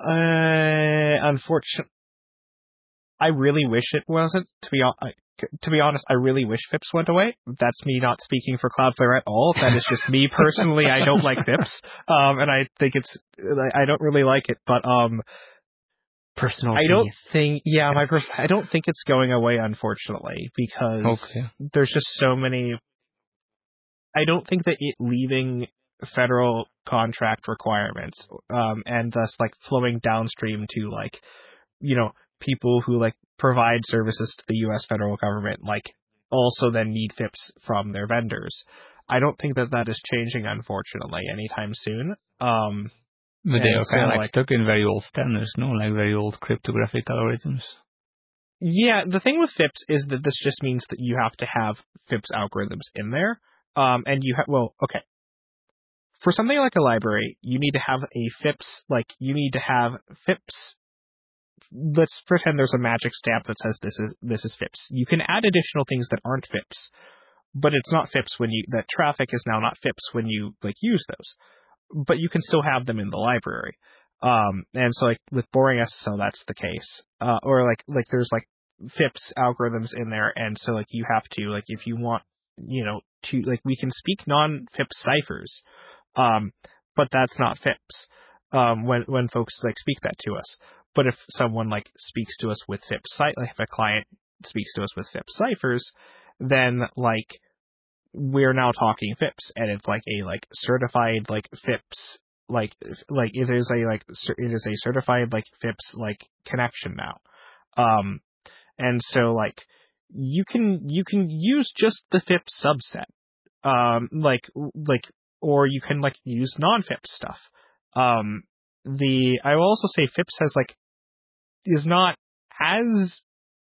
Uh, unfortunately, I really wish it wasn't. To be honest, to be honest, I really wish FIPS went away. That's me not speaking for Cloudflare at all. That is just me personally. I don't like FIPS, um, and I think it's I don't really like it. But um, Personal I opinion. don't think, yeah, my pers- I don't think it's going away, unfortunately, because Okay. there's just so many. I don't think that it leaving federal contract requirements, um, and thus like flowing downstream to like, you know, people who like provide services to the U S federal government, like also then need FIPS from their vendors. I don't think that that is changing, unfortunately, anytime soon. Um, But they and are so kind of like, like, stuck in very old standards, no? Like very old cryptographic algorithms. yeah, the thing with FIPS is that this just means that you have to have FIPS algorithms in there. Um, and you have, well, okay. For something like a library, you need to have a FIPS, like, you need to have FIPS. Let's pretend there's a magic stamp that says this is, this is FIPS. You can add additional things that aren't FIPS, but it's not FIPS when you, that traffic is now not FIPS when you, like, use those. But you can still have them in the library. Um, and so, like, with Boring S S L, that's the case. Uh, or, like, like, there's, like, FIPS algorithms in there, and so, like, you have to, like, if you want, you know, to, like, we can speak non-FIPS ciphers, um, but that's not FIPS, um, when, when folks, like, speak that to us. But if someone, like, speaks to us with FIPS, like, if a client speaks to us with FIPS ciphers, then, like, we're now talking FIPS, and it's like a like certified like FIPS like like it is a like it is a certified like FIPS like connection now, um, and so like you can you can use just the FIPS subset, um, like like or you can like use non-FIPS stuff. Um, the I will also say FIPS has like is not as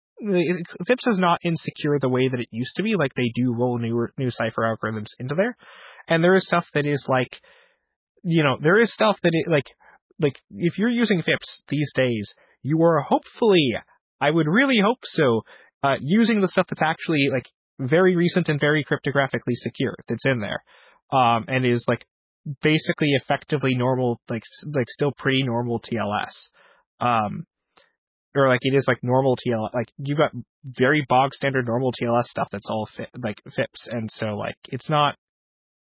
FIPS is not insecure the way that it used to be. Like they do roll new new cipher algorithms into there, and there is stuff that is like, you know, there is stuff that it like like if you're using FIPS these days, you are hopefully, I would really hope so, uh, using the stuff that's actually like very recent and very cryptographically secure that's in there, um, and is like basically effectively normal, like like still pretty normal T L S. Um, or like it is like normal T L S, like you've got very bog standard normal T L S stuff that's all fi- like FIPS, and so like it's not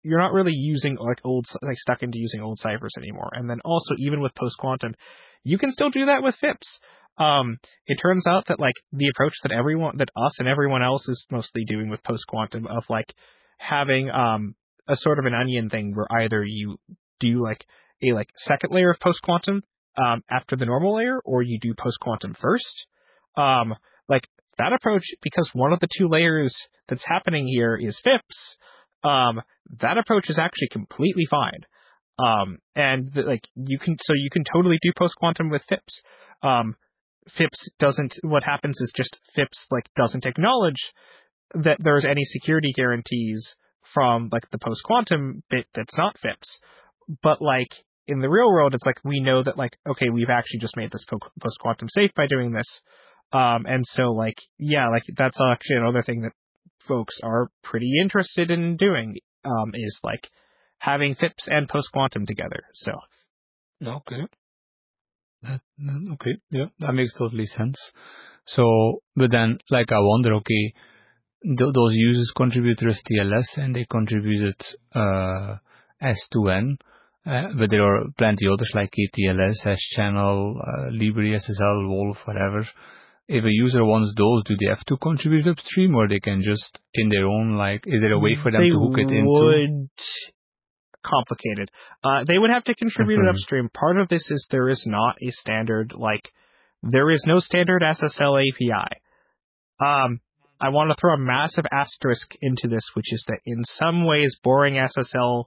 you're not really using like old, like stuck into using old ciphers anymore. And then also, even with post-quantum, you can still do that with F I P S. Um, it turns out that like the approach that everyone, that us and everyone else is mostly doing with post-quantum of like having um a sort of an onion thing where either you do like a like second layer of post-quantum um after the normal layer, or you do post-quantum first. Um, like that approach, because one of the two layers that's happening here is F I P S. Um, that approach is actually completely fine. Um, and the, like you can, so you can totally do post-quantum with F I P S. Um, F I P S doesn't, what happens is just F I P S like doesn't acknowledge that there's any security guarantees from like the post-quantum bit that's not F I P S. But like in the real world, it's like we know that like, okay, we've actually just made this po- post-quantum safe by doing this. Um, and so like, yeah, like that's actually another thing that folks are pretty interested in doing, um, is like having F I P S and post-quantum together. So. Okay. That, okay. Yeah, that makes totally sense. So, but then like I wonder, okay, th- those users contributed S T L S and they contributed, uh, S two N. Uh, but there are plenty others like K T L S, S-Channel, uh, Libri, S S L, Wolf, whatever. If a user wants those, do they have to contribute upstream, or they can just in their own, like, is there a way for them they to hook it into? would complicated. Uh, they would have to contribute it upstream. Part of this is there is not a standard, like, there is no standard S S L A P I. Um, I want to throw a massive asterisk into this, which is that in some ways, boring S S L,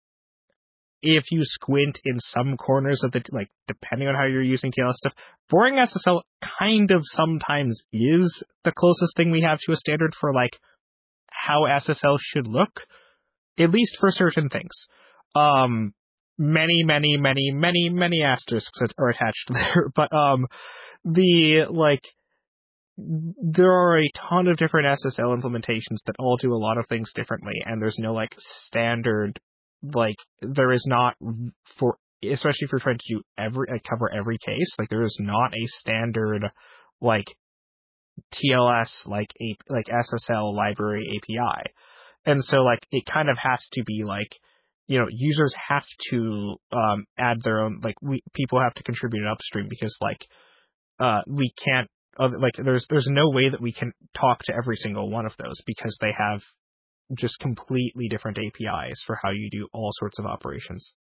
if you squint in some corners of the, like, depending on how you're using T L S stuff, boring S S L kind of sometimes is the closest thing we have to a standard for, like, how S S L should look, at least for certain things. Um, many, many, many, many, many asterisks are attached there, but, um, the, like, there are a ton of different S S L implementations that all do a lot of things differently, and there's no, like, standard, like, there is not, for, especially if you're trying to do every, like, cover every case, like, there is not a standard, like, T L S, like, a, like, S S L library A P I. And so, like, it kind of has to be, like, you know, users have to, um, add their own, like, we, people have to contribute upstream because, like, uh, we can't, uh, like, there's, there's no way that we can talk to every single one of those because they have just completely different A P Is for how you do all sorts of operations.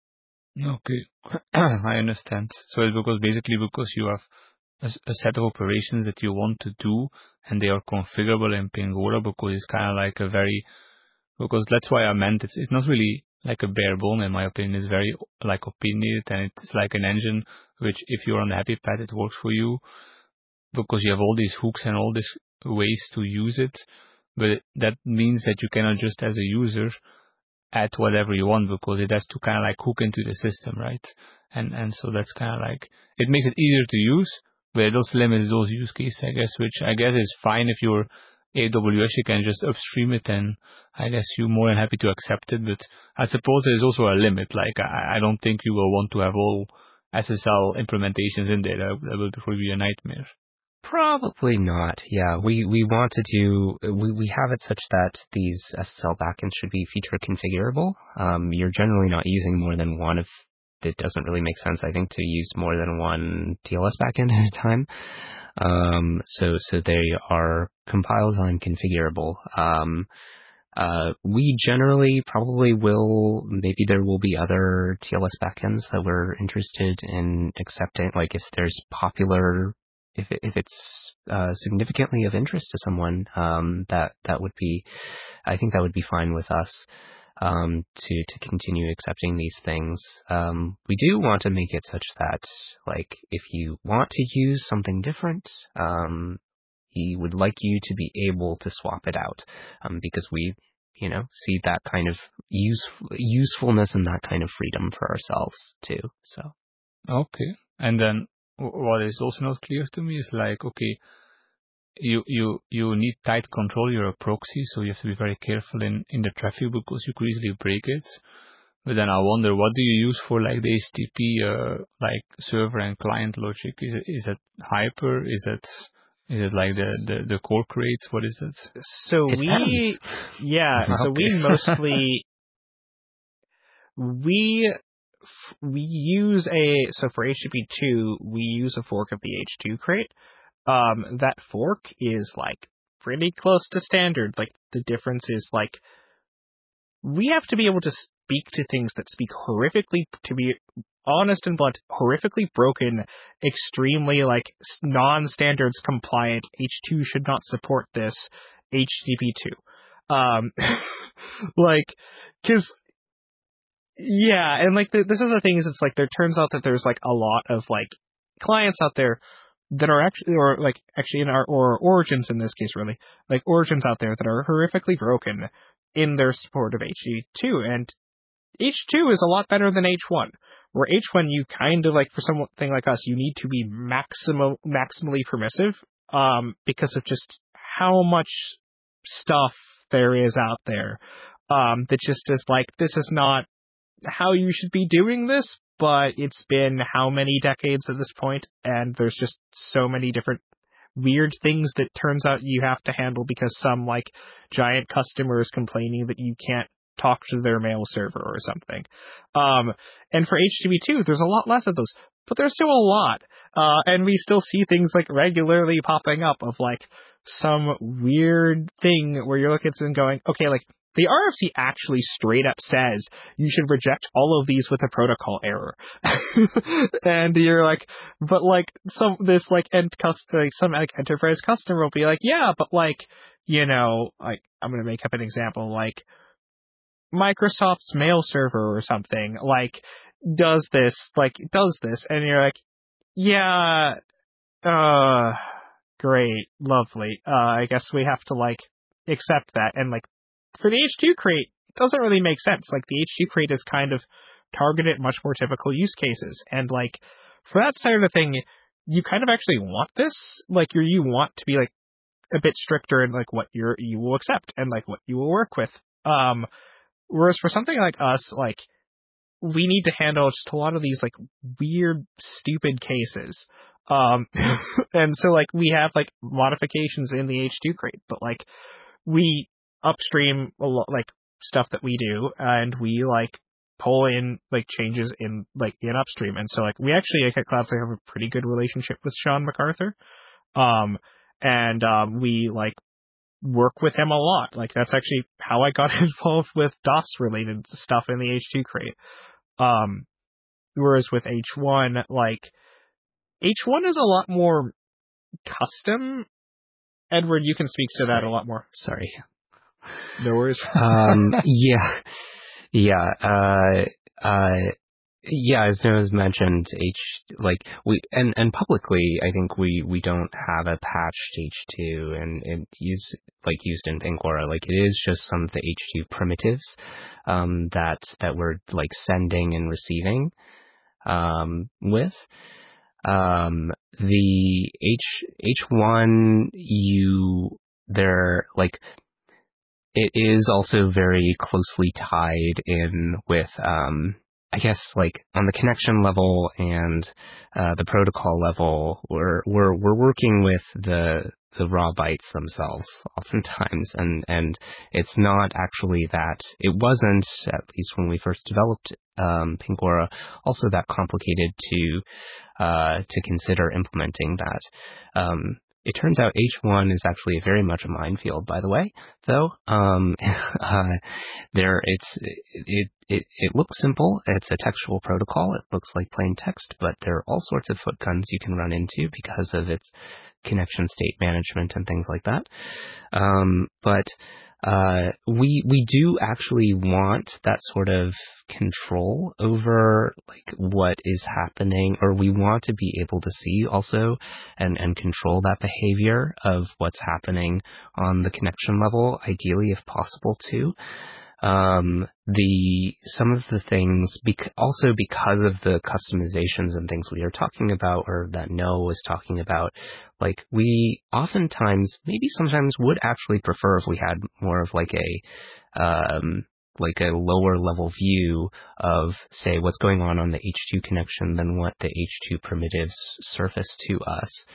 Okay. I understand. So it's because basically because you have a, a set of operations that you want to do and they are configurable in Pingora, because it's kind of like a very, because that's why I meant it's, it's not really like a bare bone in my opinion. It's very like opinionated, and it's like an engine which if you're on the happy path, it works for you because you have all these hooks and all these ways to use it. But that means that you cannot just as a user add whatever you want, because it has to kind of like hook into the system, right? And and so that's kind of like, it makes it easier to use, but it also limits those use cases, I guess, which I guess is fine if you're A W S, you can just upstream it, and I guess you're more than happy to accept it. But I suppose there's also a limit. Like, I, I don't think you will want to have all S S L implementations in there. That, that will probably be a nightmare. Probably not. Yeah, we, we want to do, we, we have it such that these S S L backends should be feature configurable. Um, you're generally not using more than one if it doesn't really make sense, I think, to use more than one T L S backend at a time. Um, so, so they are compile time configurable. Um, uh, we generally probably will, maybe there will be other T L S backends that we're interested in accepting, like if there's popular, if it, if it's uh, significantly of interest to someone, um, that that would be, I think that would be fine with us, um, to to continue accepting these things. Um, we do want to make it such that, like, if you want to use something different, um, he would like you to be able to swap it out, um, because we, you know, see that kind of use usefulness and that kind of freedom for ourselves too. So okay, and then what is also not clear to me is like, okay, you you you need tight control. You're a proxy, so you have to be very careful in in the traffic because you could easily break it. But then I wonder, what do you use for like the H T T P, uh, like server and client logic? Is it is it Hyper? Is it is it like the the, the core crates? What is it? So It we, ends. yeah, so Okay. we mostly we we use a so for H T T P two we use a fork of the H two crate. Um, that fork is like pretty close to standard. Like the difference is like we have to be able to speak to things that speak horrifically, to be honest and blunt, horrifically broken, extremely like non-standards compliant. H two should not support this. H T T P two, um, like, cause yeah, and like the, this is the thing is it's like there turns out that there's like a lot of like clients out there that are actually, or like actually in our, or origins in this case really, like origins out there that are horrifically broken in their support of H T T P two, and H two is a lot better than H one, where H one you kind of like, for something like us, you need to be maximal, maximally permissive, um, because of just how much stuff there is out there, um, that just is like, this is not how you should be doing this, but it's been how many decades at this point, and there's just so many different weird things that turns out you have to handle because some like giant customer is complaining that you can't talk to their mail server or something. Um, and for H T T P two, there's a lot less of those, but there's still a lot. Uh, and we still see things like regularly popping up of like some weird thing where you're looking at it and going, okay, like the R F C actually straight up says you should reject all of these with a protocol error. And you're like, but like some, this like end customer, like some like enterprise customer will be like, yeah, but like, you know, like I'm going to make up an example, like Microsoft's mail server or something like does this, like does this. And you're like, yeah, uh, great, lovely. Uh, I guess we have to like accept that. And like for the H two crate, it doesn't really make sense. Like the H two crate is kind of targeted at much more typical use cases. And like for that side of the thing, you kind of actually want this. Like you you want to be like a bit stricter in like what you're you will accept and like what you will work with. Um, whereas for something like us, like we need to handle just a lot of these like weird, stupid cases. Um, and so like we have like modifications in the H two crate, but like we upstream a lot like stuff that we do, and we like pull in like changes in like in upstream. And so like we actually like, at Cloudflare have a pretty good relationship with Sean MacArthur. Um, and um, we like work with him a lot. Like that's actually how I got involved with DOS related stuff in the H two crate. Um, whereas with H one, like H one is a lot more custom. Edward, you can speak to Sorry. that a lot more. Sorry. No worries. um, yeah, yeah, uh, uh, yeah. As Noah's mentioned, H like we and and publicly, I think we we don't have a patched H two and and use like used in Pingora. Like it is just some of the H two primitives um, that that we're like sending and receiving um, with. Um, the H H1 you they're like. It is also very closely tied in with, um, I guess, like on the connection level and uh, the protocol level. We're we're we're working with the the raw bytes themselves oftentimes, and and it's not actually that. It wasn't, at least when we first developed um, Pingora, also that complicated to uh, to consider implementing that. Um, It turns out H one is actually very much a minefield, by the way, though. Um, uh, there, it's, it, it, it looks simple. It's a textual protocol. It looks like plain text, but there are all sorts of footguns you can run into because of its connection state management and things like that. Um, but, uh, we, we do actually want that sort of control over like what is happening, or we want to be able to see also and, and control that behavior of what's happening on the connection level, ideally if possible too. Um, the, some of the things, bec- also because of the customizations and things we are talking about, or that Noah was talking about, like we oftentimes, maybe sometimes would actually prefer if we had more of like a, um, like a lower level view of, say, what's going on on the H two connection than what the H two primitives surface to us.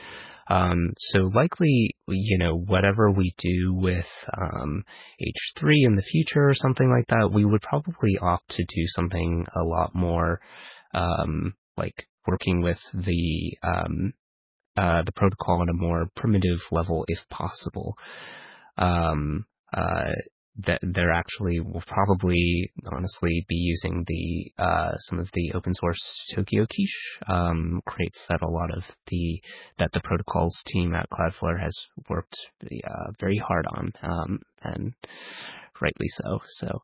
Um, so likely, you know, whatever we do with um, H three in the future or something like that, we would probably opt to do something a lot more um, like working with the um, uh, the protocol on a more primitive level if possible. Um, uh, that they're actually will probably honestly be using the uh, some of the open source Tokyo Quiche um, crates that a lot of the that the protocols team at Cloudflare has worked uh, very hard on, um, and rightly so. So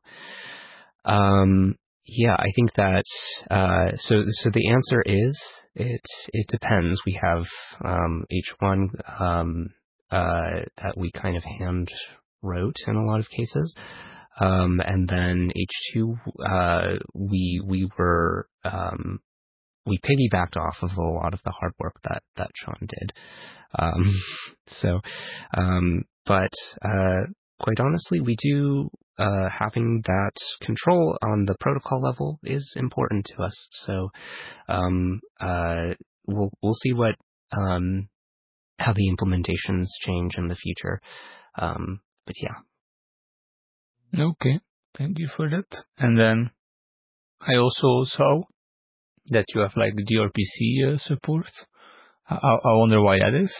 um, yeah, I think that uh, so so the answer is it it depends. We have um, H one um, uh, that we kind of hand wrote in a lot of cases. Um, and then H two, uh, we, we were, um, we piggybacked off of a lot of the hard work that, that Sean did. Um, so, um, but, uh, quite honestly, we do, uh, having that control on the protocol level is important to us. So, um, uh, we'll, we'll see what, um, how the implementations change in the future. Um, but yeah. Okay, thank you for that. And then I also saw that you have like gRPC uh, support. I, I wonder why that is.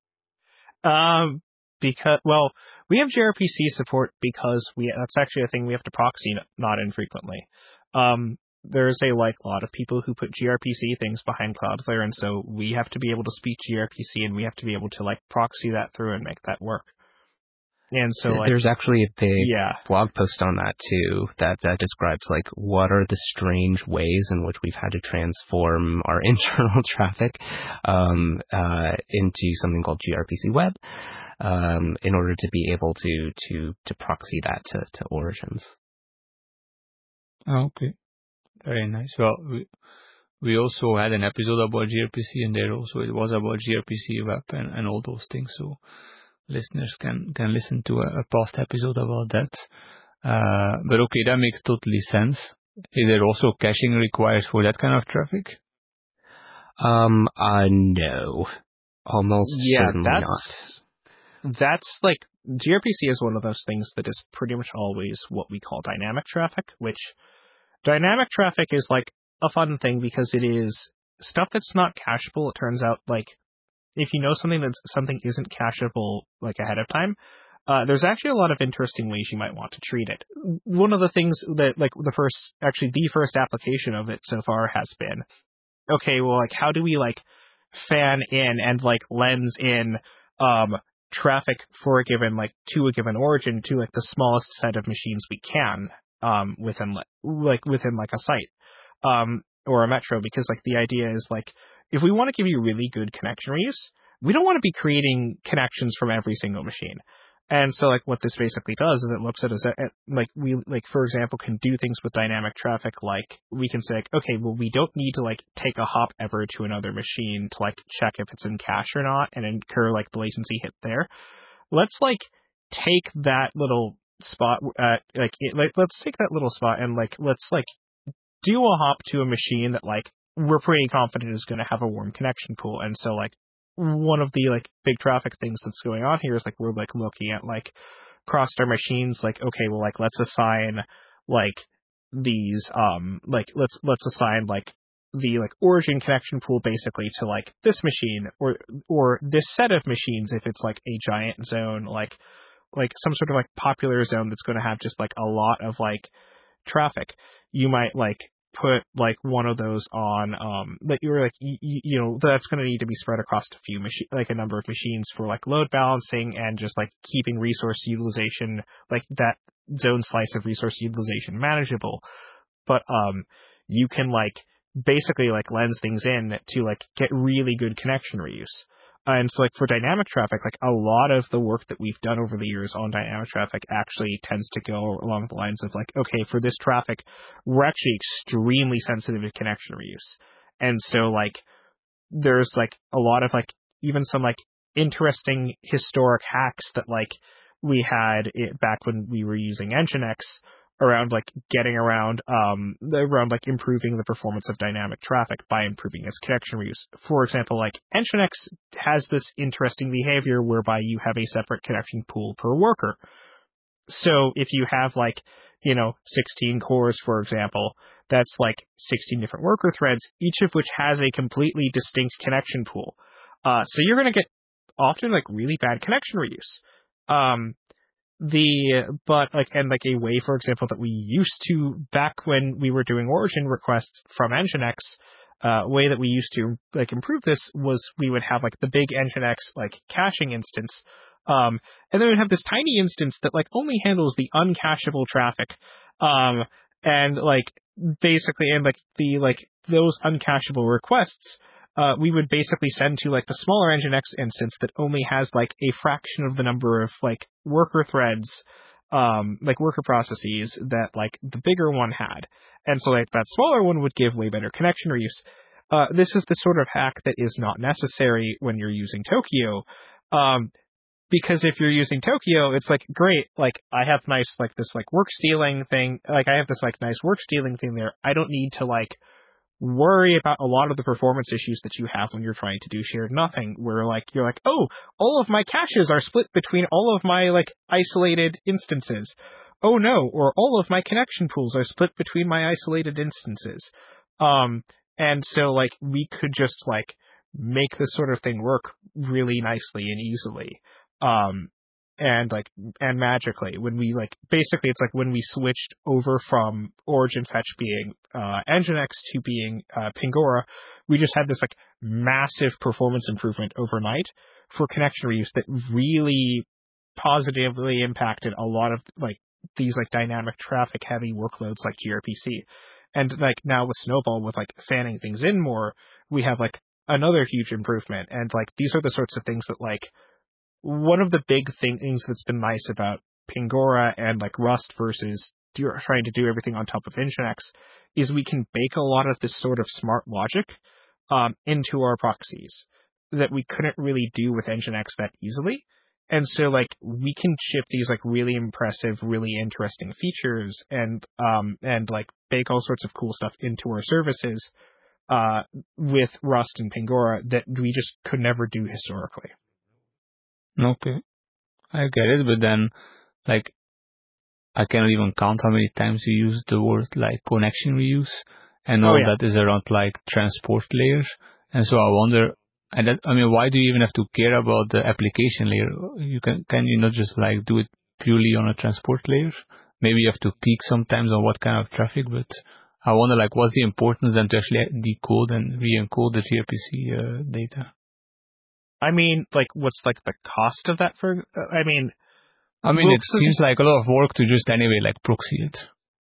Um, because, well, we have gRPC support because we, that's actually a thing we have to proxy not infrequently. Um, there's a like lot of people who put gRPC things behind Cloudflare, and so we have to be able to speak gRPC, and we have to be able to like proxy that through and make that work. And so, like, there's actually a big yeah. blog post on that too that that describes like what are the strange ways in which we've had to transform our internal traffic um, uh, into something called gRPC Web um, in order to be able to to to proxy that to, to origins. Okay, very nice. Well, we we also had an episode about gRPC, and there also it was about gRPC Web and, and all those things. So listeners can, can listen to a, a past episode about that. Uh, but okay, that makes totally sense. Is there also caching required for that kind of traffic? Um, uh, no, almost yeah, certainly that's, not. That's like, gRPC is one of those things that is pretty much always what we call dynamic traffic, which dynamic traffic is like a fun thing because it is stuff that's not cacheable. It turns out, like, if you know something that's something isn't cacheable like ahead of time, uh, there's actually a lot of interesting ways you might want to treat it. One of the things that, like, the first, actually the first application of it so far has been, okay, well, like, how do we, like, fan in and, like, lens in, um, traffic for a given, like, to a given origin to, like, the smallest set of machines we can, um, within, like, within, like, a site, um, or a metro, because, like, the idea is, like, if we want to give you really good connection reuse, we don't want to be creating connections from every single machine. And so, like, what this basically does is it looks at us at, like, we, like, for example, can do things with dynamic traffic, like, we can say, like, okay, well, we don't need to, like, take a hop ever to another machine to, like, check if it's in cache or not and incur, like, the latency hit there. Let's, like, take that little spot, uh, like, it, like, let's take that little spot and, like, let's, like, do a hop to a machine that, like, we're pretty confident is going to have a warm connection pool. And so, like, one of the, like, big traffic things that's going on here is, like, we're, like, looking at, like, across our machines, like, okay, well, like, let's assign, like, these, um, like, let's, let's assign, like, the, like, origin connection pool basically to, like, this machine or, or this set of machines if it's, like, a giant zone, like, like, some sort of, like, popular zone that's going to have just, like, a lot of, like, traffic. You might, like, put, like, one of those on, um, that you're, like, you, you know, that's going to need to be spread across a few machine, like, a number of machines for, like, load balancing and just, like, keeping resource utilization, like, that zone slice of resource utilization manageable. But, um, you can, like, basically, like, lens things in to, like, get really good connection reuse. And so, like, for dynamic traffic, like, a lot of the work that we've done over the years on dynamic traffic actually tends to go along the lines of, like, okay, for this traffic, we're actually extremely sensitive to connection reuse. And so, like, there's, like, a lot of, like, even some, like, interesting historic hacks that, like, we had it back when we were using Nginx, around like getting around um around like improving the performance of dynamic traffic by improving its connection reuse. For example, like Nginx has this interesting behavior whereby you have a separate connection pool per worker. So if you have like, you know, sixteen cores, for example, that's like sixteen different worker threads, each of which has a completely distinct connection pool. Uh, so you're going to get often like really bad connection reuse. Um, the, but like, and like a way, for example, that we used to back when we were doing origin requests from Nginx, uh, way that we used to like improve this was we would have like the big Nginx like caching instance. Um, and then we'd have this tiny instance that like only handles the uncacheable traffic. Um, and like basically, and like the, like those uncacheable requests, uh, we would basically send to like the smaller Nginx instance that only has like a fraction of the number of like worker threads, um, like worker processes that like the bigger one had. And so like that smaller one would give way better connection reuse. Uh, this is the sort of hack that is not necessary when you're using Tokio. Um, Because if you're using Tokio, it's like, great, like, I have nice, like, this, like, work stealing thing, like, I have this, like, nice work stealing thing there. I don't need to, like, worry about a lot of the performance issues that you have when you're trying to do shared nothing, where, like, you're like, oh, all of my caches are split between all of my, like, isolated instances. Oh, no, or all of my connection pools are split between my isolated instances. Um, and so, like, we could just, like, make this sort of thing work really nicely and easily. Um, and like, and magically, when we like, basically it's like when we switched over from Origin Fetch being, uh, Nginx to being, uh, Pingora, we just had this like massive performance improvement overnight for connection reuse that really positively impacted a lot of like these like dynamic traffic heavy workloads like gRPC. And like now with Snowball, with like fanning things in more, we have like another huge improvement. And like, these are the sorts of things that like, one of the big things that's been nice about Pingora and like Rust versus do, trying to do everything on top of Nginx is we can bake a lot of this sort of smart logic um, into our proxies that we couldn't really do with Nginx that easily. And so like we can ship these like really impressive, really interesting features and um and like bake all sorts of cool stuff into our services uh with Rust and Pingora that we just could never do historically. Okay, I get it, but then, like, I cannot even count how many times you use the word, like, connection reuse, and all Oh, yeah. that is around, like, transport layers, and so I wonder, and that, I mean, why do you even have to care about the application layer? You can, can you not just, like, do it purely on a transport layer? Maybe you have to peak sometimes on what kind of traffic, but I wonder, like, what's the importance then to actually decode and re-encode the gRPC uh, data? I mean, like, what's like the cost of that for? Uh, I mean, I mean, well, it seems like a lot of work to just anyway like proxy it.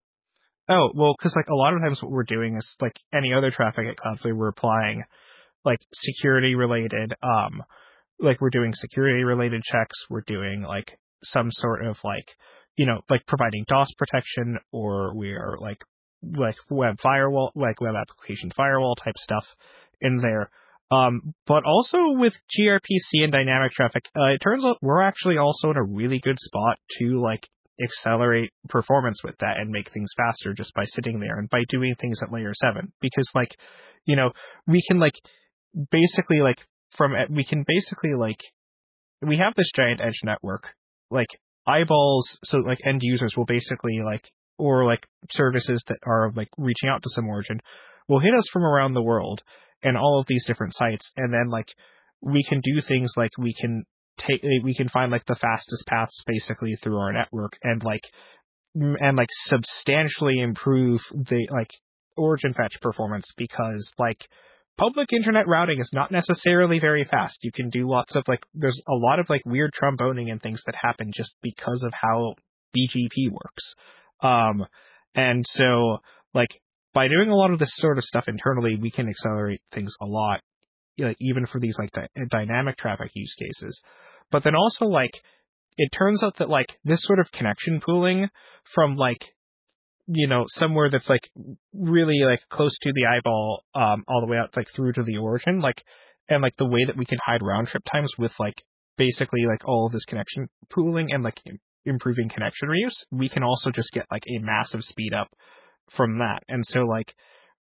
Oh, well, because like a lot of times what we're doing is like any other traffic at Cloudflare, we're applying like security related, um, like we're doing security related checks. We're doing like some sort of like, you know, like providing DOS protection, or we are like like web firewall, like web application firewall type stuff in there. Um, but also with gRPC and dynamic traffic, uh, it turns out we're actually also in a really good spot to like accelerate performance with that and make things faster just by sitting there and by doing things at layer seven. Because like, you know, we can like basically like from, we can basically like, we have this giant edge network, like eyeballs, so like end users will basically like, or like services that are like reaching out to some origin will hit us from around the world and all of these different sites. And then like we can do things like we can take, we can find like the fastest paths basically through our network and like, and like substantially improve the like origin fetch performance, because like public internet routing is not necessarily very fast. You can do lots of like, there's a lot of like weird tromboning and things that happen just because of how B G P works. Um, and so like by doing a lot of this sort of stuff internally, we can accelerate things a lot, like even for these like di- dynamic traffic use cases. But then also like, it turns out that like this sort of connection pooling from like, you know, somewhere that's like really like close to the eyeball, um, all the way out like through to the origin, like, and like the way that we can hide round trip times with like basically like all of this connection pooling and like improving connection reuse, we can also just get like a massive speed up from that. And so like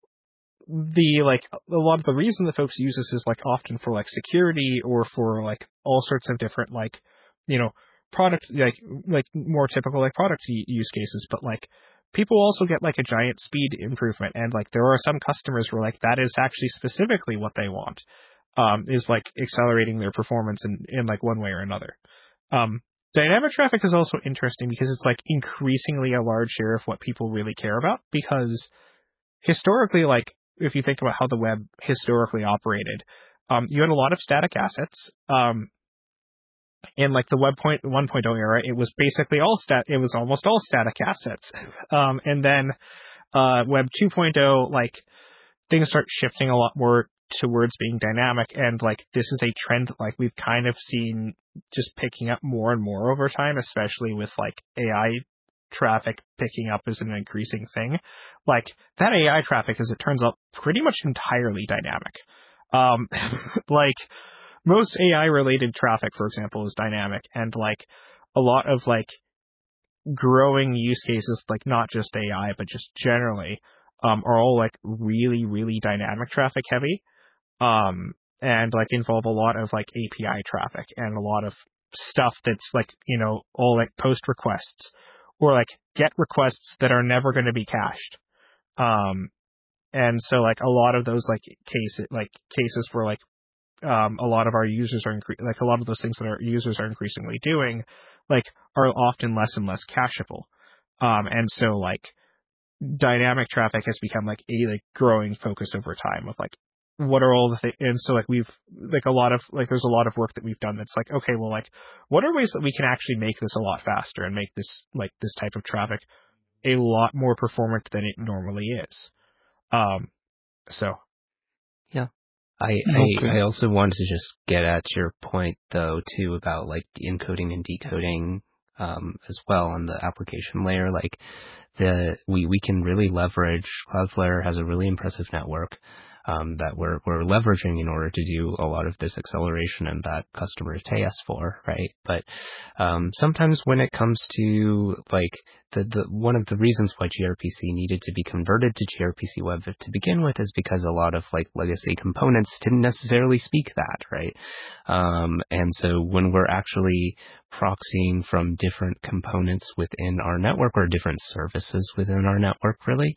the like a lot of the reason that folks use this is like often for like security or for like all sorts of different like, you know, product like like more typical like product use cases, but like people also get like a giant speed improvement, and like there are some customers where like that is actually specifically what they want, um is like accelerating their performance in in like one way or another. um Dynamic traffic is also interesting because it's like increasingly a large share of what people really care about, because historically, like if you think about how the web historically operated, um you had a lot of static assets. um In like the Web point one point oh era, it was basically all stat. It was almost all static assets. Um, and then uh, Web two point oh, like things start shifting a lot more towards being dynamic, and like this is a trend that like we've kind of seen just picking up more and more over time, especially with like A I traffic picking up as an increasing thing. Like that A I traffic, as it turns out, pretty much entirely dynamic. Um, like. Most A I-related traffic, for example, is dynamic, and like a lot of like growing use cases, like not just A I, but just generally, um, are all like really, really dynamic traffic heavy, um, and like involve a lot of like A P I traffic and a lot of stuff that's like, you know, all like post requests or like get requests that are never going to be cached. Um, and so like a lot of those like cases, like cases where like Um, a lot of our users are incre- like a lot of those things that our users are increasingly doing, like are often less and less cacheable. Um, and so like dynamic traffic has become like a like growing focus over time of like what are all the things. And so like we've like a lot of like there's a lot of work that we've done that's like, okay, well, like what are ways that we can actually make this a lot faster and make this like this type of traffic a lot more performant than it normally is. Um, so Yeah. I, Okay. I I also wanted to just get at your point though too about like encoding and decoding um, as well on the application layer. Like the we we can really leverage. Cloudflare has a really impressive network um, that we're we're leveraging in order to do a lot of this acceleration and that customers pay us for, right? But um, sometimes when it comes to like the, the one of the reasons why gRPC needed to be converted to gRPC Web to begin with is because a lot of like legacy components didn't necessarily speak that, right? Um, and so when we're actually proxying from different components within our network or different services within our network, really,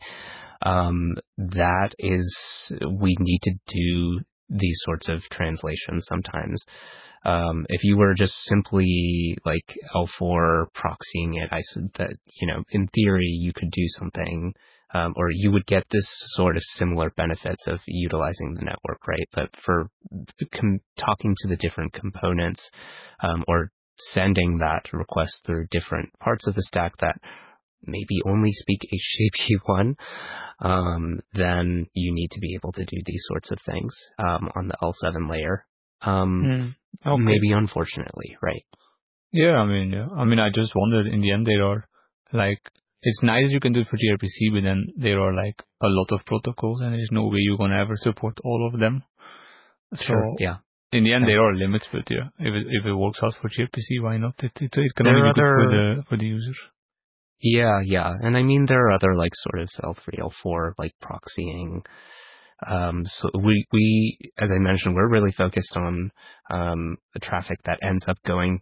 um, that is, we need to do these sorts of translations sometimes. Um, if you were just simply like L four proxying it, I said that, you know, in theory, you could do something, um, or you would get this sort of similar benefits of utilizing the network, right? But for com- talking to the different components, um, or sending that request through different parts of the stack that maybe only speak H T T P one, um, then you need to be able to do these sorts of things um, on the L seven layer. Um, Mm. Okay. Maybe unfortunately, right? Yeah, I mean, yeah. I mean, I just wondered in the end there are like, it's nice you can do it for gRPC, but then there are like a lot of protocols and there's no way you're going to ever support all of them. So Sure. Yeah. in the end, Yeah. there are limits, but yeah, if it, if it works out for gRPC, why not? It, it, it can There only are be good for other, the, for the users. yeah, yeah. And I mean, there are other like sort of L three, L four, like proxying. Um, so we, we, as I mentioned, we're really focused on, um, the traffic that ends up going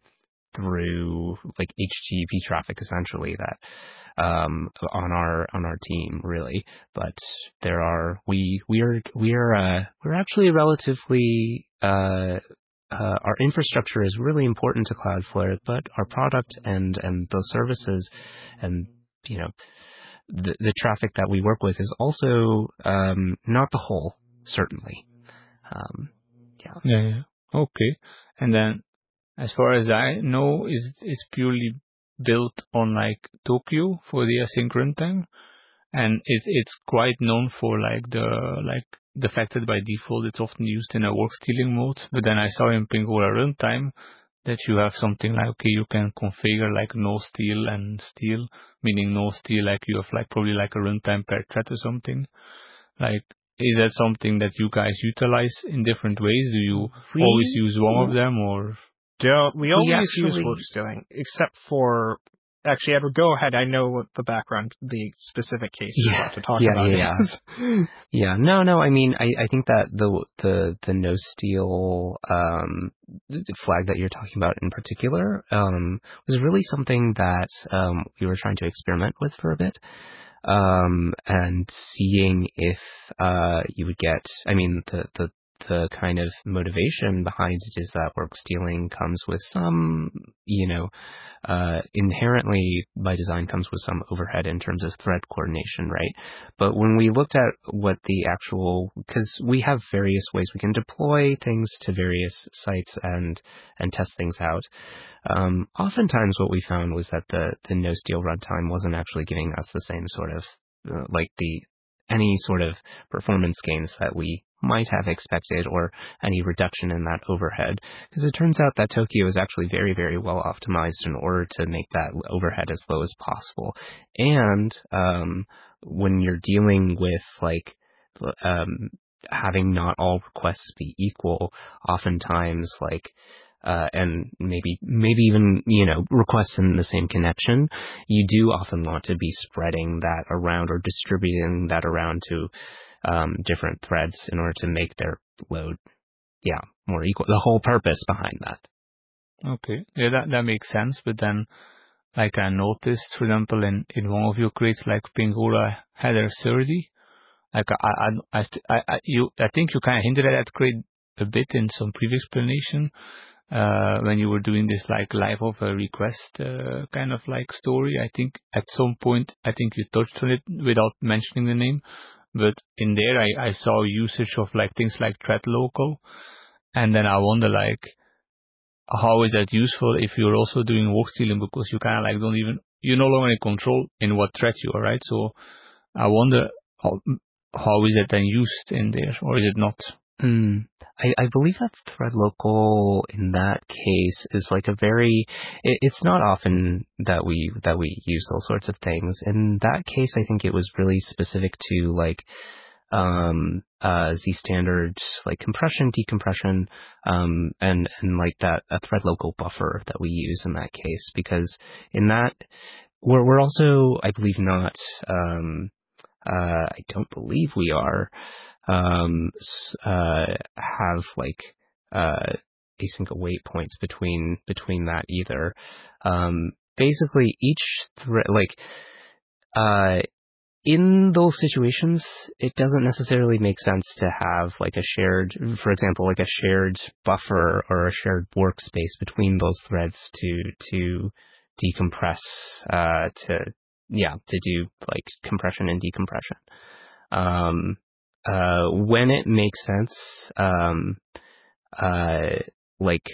through like H T T P traffic essentially that, um, on our, on our team really. But there are, we, we are, we are, uh, we're actually relatively, uh, Uh, our infrastructure is really important to Cloudflare, but our product and, and those services and, you know, the, the traffic that we work with is also um, not the whole, certainly. Um, yeah. Yeah, yeah. Okay. And then as far as I know, is it's purely built on like Tokio for the async runtime. And it's it's quite known for like the like the fact that by default it's often used in a work stealing mode. But then I saw in Pingora runtime that you have something like, okay, you can configure like no steal and steal, meaning no steal, like you have like probably like a runtime per thread or something. Like, is that something that you guys utilize in different ways? Do you we always use one of them or? don't. We always use actually- work stealing, except for actually, Edward, go ahead. I know what the background, the specific case you're Yeah, about to talk yeah, about yeah, is. yeah. Yeah, no, no. I mean, I, I think that the the the no steal um, flag that you're talking about in particular um, was really something that um, we were trying to experiment with for a bit, um, and seeing if uh, you would get. I mean, the the the kind of motivation behind it is that work stealing comes with some, you know, uh, inherently by design comes with some overhead in terms of thread coordination, right? But when we looked at what the actual, because we have various ways we can deploy things to various sites and and test things out. Um, oftentimes, what we found was that the the no steal runtime wasn't actually giving us the same sort of uh, like the any sort of performance gains that we might have expected or any reduction in that overhead. Because it turns out that Tokio is actually very, very well optimized in order to make that overhead as low as possible. And um, when you're dealing with like um, having not all requests be equal, oftentimes like Uh, and maybe, maybe even, you know, requests in the same connection, you do often want to be spreading that around or distributing that around to um, different threads in order to make their load, yeah, more equal. The whole purpose behind that. Okay. Yeah, that, that makes sense. But then, like I noticed, for example, in, in one of your crates, like Pingora header thirty, like I, I, I, st- I, I, you, I think you kind of hinted at that crate a bit in some previous explanation. Uh, when you were doing this like live of a request uh, kind of like story, I think at some point, I think you touched on it without mentioning the name, but in there I, I saw usage of like things like thread local, and then I wonder like, how is that useful if you're also doing work stealing, because you kind of like don't even, you're no longer in control in what thread you are, right? So I wonder how, how is it then used in there, or is it not? Mm. I, I believe that thread local in that case is like a very, it, it's not often that we, that we use those sorts of things. In that case, I think it was really specific to like, um, uh, Z standard, like compression, decompression, um, and, and like that, a thread local buffer that we use in that case, because in that, we're, we're also, I believe not, um, uh, I don't believe we are, um, uh, have like, uh, async await points between, between that either. Um, basically each thread, like, uh, in those situations, it doesn't necessarily make sense to have like a shared, for example, like a shared buffer or a shared workspace between those threads to, to decompress, uh, to, yeah, to do like compression and decompression. Um, uh, when it makes sense, um, uh, like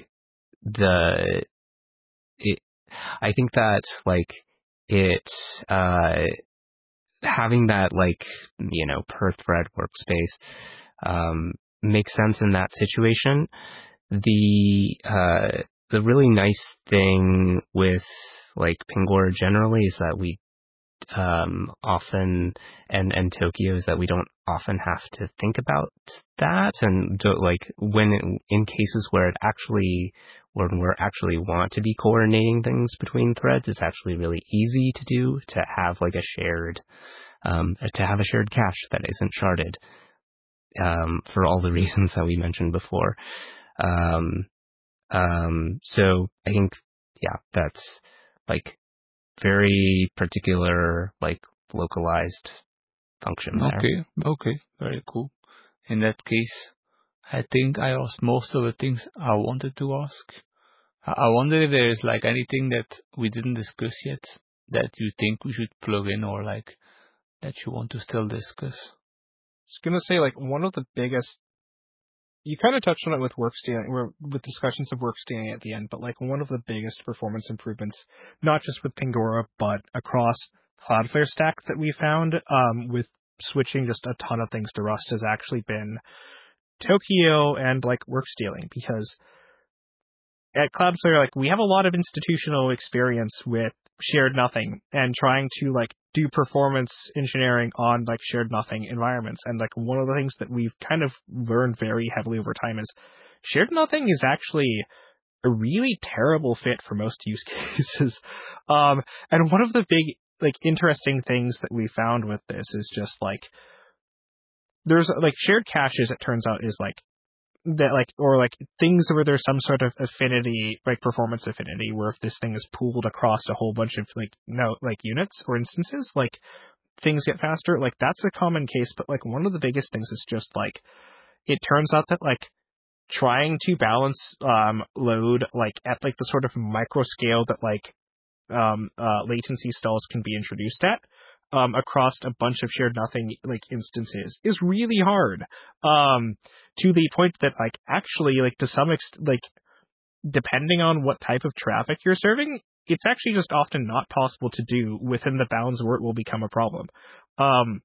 the, it, I think that like it, uh, having that like, you know, per thread workspace, um, makes sense in that situation. The, uh, the really nice thing with like Pingora generally is that we um, often and and Tokio is that we don't often have to think about that, and do, like when it, in cases where it actually when we're actually want to be coordinating things between threads, it's actually really easy to do, to have like a shared um, to have a shared cache that isn't sharded, um, for all the reasons that we mentioned before. Um, um, so I think yeah, that's like very particular, like localized function there. Okay, okay, very cool. In that case, I think I asked most of the things I wanted to ask. I I wonder if there is like anything that we didn't discuss yet that you think we should plug in, or like that you want to still discuss. I was gonna say, like, one of the biggest, you kind of touched on it with work stealing, or with discussions of work stealing at the end, but like one of the biggest performance improvements, not just with Pingora, but across Cloudflare stack that we found, um, with switching just a ton of things to Rust, has actually been Tokio and like work stealing, because at Cloudflare, like, we have a lot of institutional experience with shared nothing and trying to like do performance engineering on like shared nothing environments. And like one of the things that we've kind of learned very heavily over time is shared nothing is actually a really terrible fit for most use cases. Um, and one of the big, like, interesting things that we found with this is just like, there's like shared caches, it turns out, is like, that like, or like things where there's some sort of affinity, like performance affinity, where if this thing is pooled across a whole bunch of like, no, like units or instances, like things get faster. Like that's a common case, but like one of the biggest things is just like, it turns out that like, trying to balance um, load like at like the sort of micro scale that like um, uh, latency stalls can be introduced at um, across a bunch of shared nothing like instances is really hard, um, to the point that like actually like to some extent, like depending on what type of traffic you're serving, it's actually just often not possible to do within the bounds where it will become a problem. Um,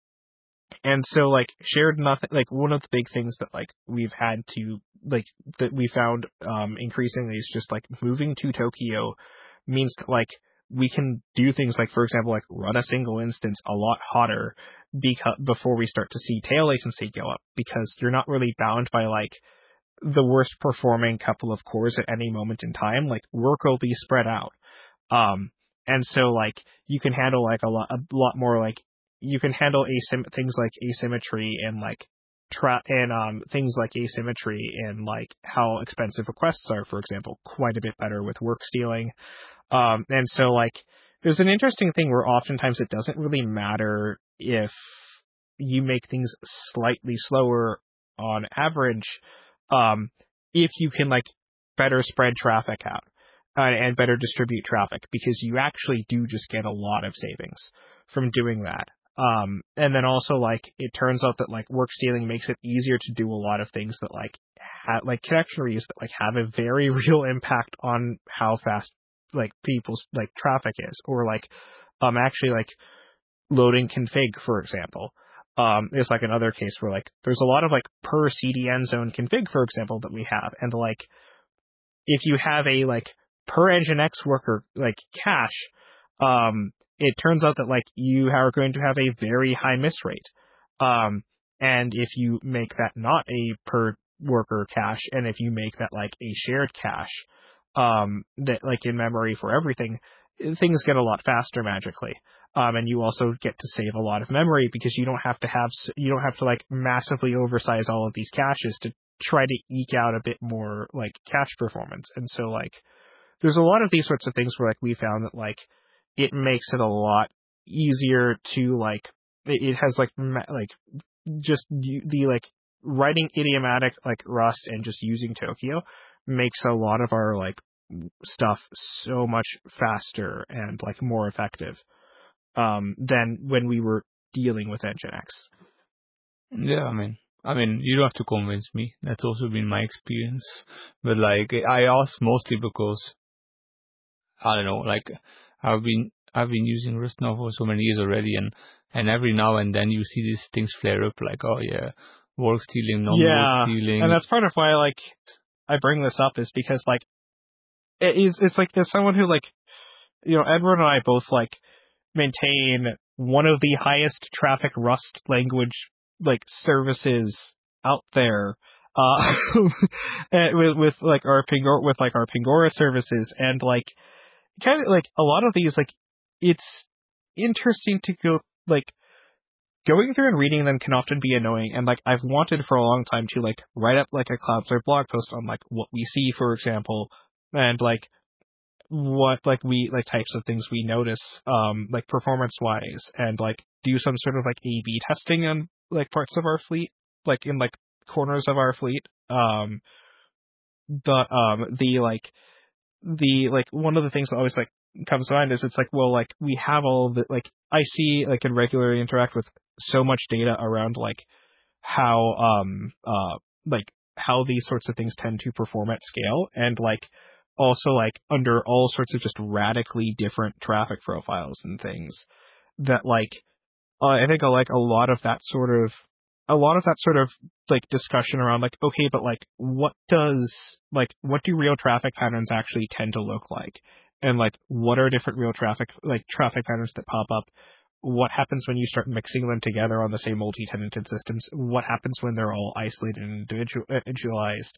And so, like, shared nothing, like, one of the big things that, like, we've had to, like, that we found um, increasingly is just, like, moving to Tokio means that, like, we can do things like, for example, like, run a single instance a lot hotter because, before we start to see tail latency go up, because you're not really bound by, like, the worst performing couple of cores at any moment in time. Like, work will be spread out. Um, and so, like, you can handle, like, a lot, a lot more, like, you can handle asym- things like asymmetry and like tra- and um things like asymmetry and like how expensive requests are, for example, quite a bit better with work stealing. Um, and so like there's an interesting thing where oftentimes it doesn't really matter if you make things slightly slower on average, um, if you can like better spread traffic out uh, and better distribute traffic, because you actually do just get a lot of savings from doing that. Um, and then also like it turns out that like work stealing makes it easier to do a lot of things that like ha- like connection reuse that like have a very real impact on how fast like people's like traffic is, or like um actually like loading config, for example. Um, is like another case where like there's a lot of like per C D N zone config, for example, that we have, and like if you have a like per Nginx worker like cache, um, it turns out that like you are going to have a very high miss rate. Um, and if you make that not a per worker cache, and if you make that like a shared cache, um, that like in memory for everything, things get a lot faster magically. Um, and you also get to save a lot of memory because you don't have to have, you don't have to like massively oversize all of these caches to try to eke out a bit more like cache performance. And so like, there's a lot of these sorts of things where like we found that like it makes it a lot easier to like it, it has like ma- like just u- the like writing idiomatic like Rust and just using Tokio makes a lot of our like stuff so much faster and like more effective um than when we were dealing with Nginx. Yeah, I mean, I mean, you don't have to convince me. That's also been my experience. But like, I ask mostly because I don't know, like I've been I've been using Rust now for so many years already, and and every now and then you see these things flare up, like oh yeah, work stealing, non-work Yeah, stealing, and that's part of why like I bring this up is because like it is it's like as someone who like you know Edward and I both like maintain one of the highest traffic Rust language like services out there uh with with like our Pingora with like our Pingora services, and like kind of like a lot of these like it's interesting to go like going through and reading them can often be annoying, and like I've wanted for a long time to like write up like a Cloudflare blog post on like what we see, for example, and like what like we like types of things we notice um like performance wise, and like do some sort of like A B testing on like parts of our fleet, like in like corners of our fleet. Um but um the like the like one of the things that always like comes to mind is it's like, well, like we have all of the like I see like and regularly interact with so much data around like how um uh like how these sorts of things tend to perform at scale, and like also like under all sorts of just radically different traffic profiles and things that like uh, I think I like a lot of that sort of a lot of that sort of like discussion around like, okay, but like what does like what do real traffic patterns actually tend to look like, and like what are different real traffic like traffic patterns that pop up, what happens when you start mixing them together on the same multi-tenanted systems, what happens when they're all isolated and individual, individualized,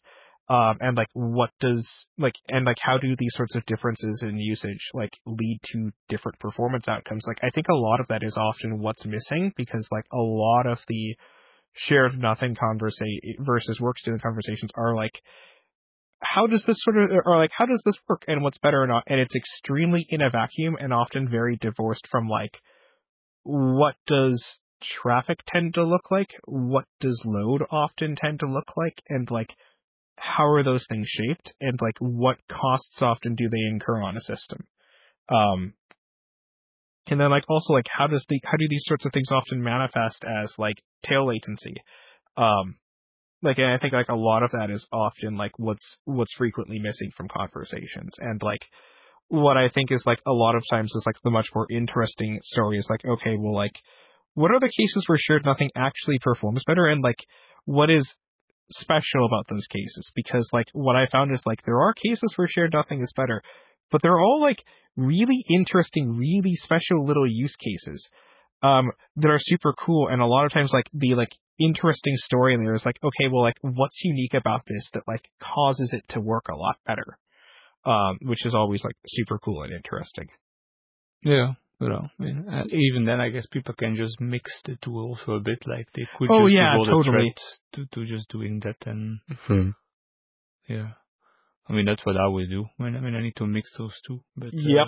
Um, and like what does like and like how do these sorts of differences in usage like lead to different performance outcomes? Like I think a lot of that is often what's missing, because like a lot of the shared nothing conversation versus work student conversations are like, how does this sort of, or like, how does this work and what's better or not? And it's extremely in a vacuum and often very divorced from like, what does traffic tend to look like? What does load often tend to look like? And like, how are those things shaped? And like, what costs often do they incur on a system? Um, and then like also like, how does the, how do these sorts of things often manifest as like tail latency? Um, Like, and I think like a lot of that is often like what's what's frequently missing from conversations, and like what I think is like a lot of times is like the much more interesting story is like, okay, well, like what are the cases where shared nothing actually performs better, and like what is special about those cases? Because like what I found is like there are cases where shared nothing is better, but they're all like really interesting, really special little use cases um that are super cool, and a lot of times like the like interesting story in there is like, okay, well, like what's unique about this that like causes it to work a lot better, um which is always like super cool and interesting. Yeah, you know, I mean, uh, even then, I guess people can just mix the two also a bit. Like they could Oh just yeah, devote a totally. thread to, to just doing that, and Hmm. yeah, I mean that's what I would do when I mean I need to mix those two. But Yep. uh,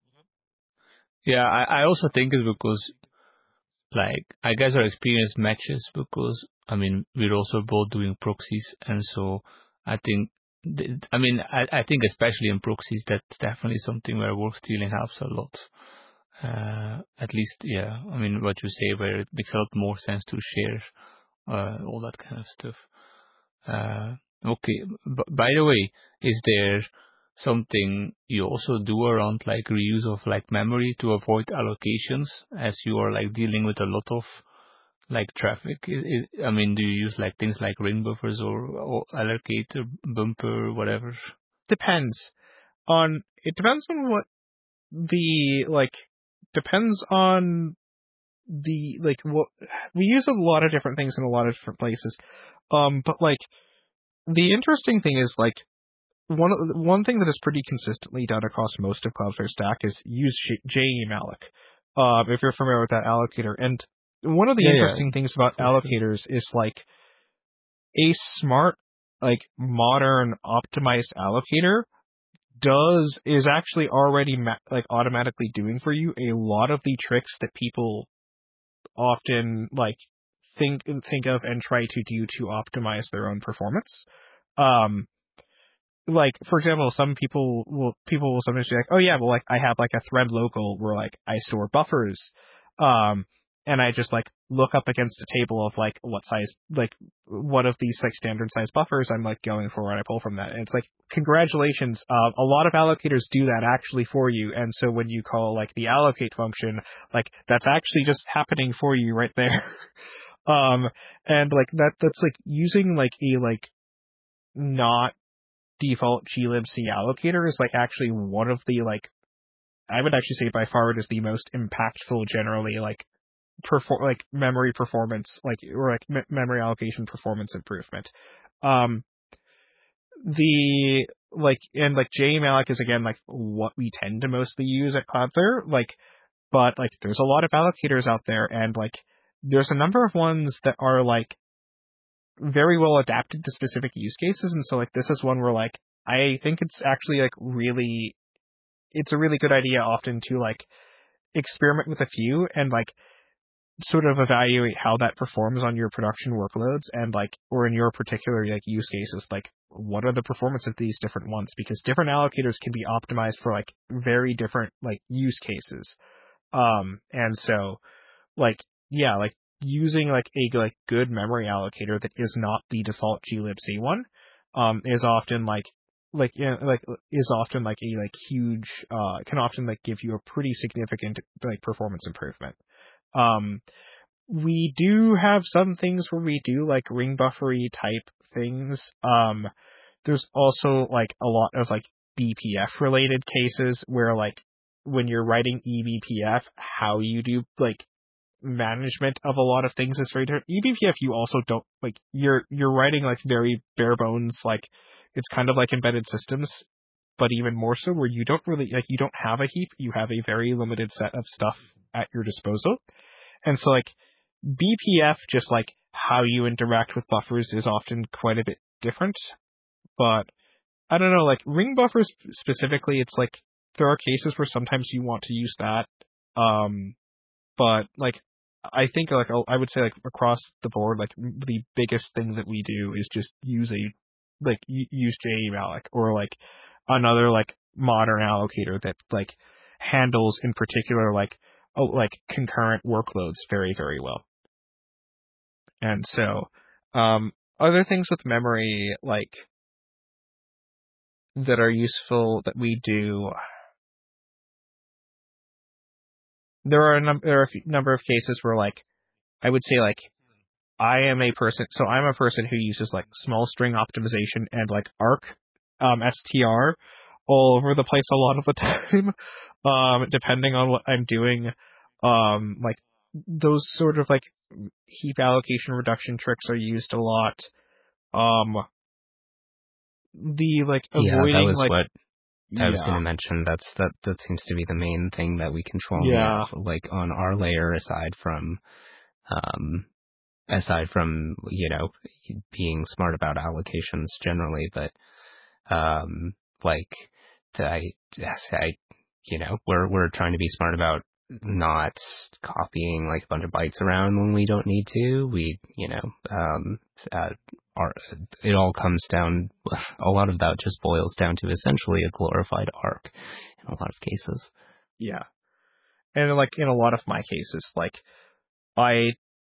yeah, I, I also think it's because like I guess our experience matches, because I mean we're also both doing proxies, and so I think. th- I mean, I, I think especially in proxies, that's definitely something where work stealing helps a lot. Uh, at least, yeah. I mean, what you say, where it makes a lot more sense to share uh, all that kind of stuff. Uh, okay. B- by the way, is there something you also do around like reuse of like memory to avoid allocations, as you are like dealing with a lot of like traffic? I I I mean, do you use like things like ring buffers or, or allocator bumper, whatever? Depends on it depends on what the like depends on the like what we use a lot of different things in a lot of different places. Um, but like the interesting thing is like one of the- one thing that is pretty consistently done across most of Cloudflare stack is use J E malloc. Um, if you're familiar with that allocator, and one of the Yeah, yeah, interesting things about for sure. allocators is like a smart, like modern optimized allocator does is actually already ma- like automatically doing for you a lot of the tricks that people often like think think of and try to do to optimize their own performance. Um, like for example, some people will people will sometimes be like, oh yeah, well like I have like a thread local where like I store buffers, um, and I just like look up against a table of like what size like what of these like standard size buffers I'm like going for, and I pull from that. And it's like congratulations, uh, a lot of allocators do that actually for you, and so when you call like the allocate function, like that's actually just happening for you right there. um, and like that that's like using like a like not default glibc allocator is like actually one of the like I would actually say by far it is the most impactful generally like perform like memory performance like or like me- memory allocation performance improvement. Um, the like and like JMalloc is again like what we tend to mostly use at Cloudflare, like but like there's a lot of allocators out there, and like there's a number of ones that are like very well adapted to specific use cases, and so like this is one where like I think it's actually like really it's a really good idea often to like experiment with a few and like sort of evaluate how that performs on your production workloads, and like or in your particular like use cases, like what are the performance of these different ones, because different allocators can be optimized for like very different like use cases. Um and so like yeah, like using like a like good memory allocator that is not the default glibc one um is often like like yeah, like is often like a like huge uh can often like give you a pretty significant like performance improvement. Um we do have some things where we do like ring buffery type things. Um there's also like a lot of like B P F related cases where like when you're writing E B P F, how you do like management of a lot of things is very different. E B P F, you also don't like you're you're writing like very bare bones like it's kind of like embedded systems, but even more so where you don't really, like, you don't have a heap, you have a very limited set of stuff at your disposal. And so, like, B P F, just like how you interact with buffers is often quite a bit different. But I don't know, like ring buffers specifically, it's like there are cases where sometimes you want to use that. Um, but like, I think like I would say like across the board, like the biggest thing that we do is just use a like use JAmalloc or like another like modern allocator that like handles in particular like oh like concurrent workloads very very well. And so um other things with memory like that are useful that we do, there are a num- there are a few, number of cases where like I would say like I am a person so I'm a person who uses like small string optimization and like arc um S T R all over the place a lot of the time, um, depending on what I'm doing. Um, like those sort of like heap allocation reduction tricks are used a lot. Um, the like Yeah, that avoiding was like what I was going yeah to mention. That's that that seems to be the main thing that we control yeah here, like on our layer, aside from um aside from you know being smart about allocations generally, but um like I I you know we're we're trying to be smart about not copying like a bunch of bytes around when we don't need to. We you know um uh, our, it all comes down, a lot of that just boils down to essentially a glorified arc in a lot of cases. yeah. And like in a lot of my cases, like I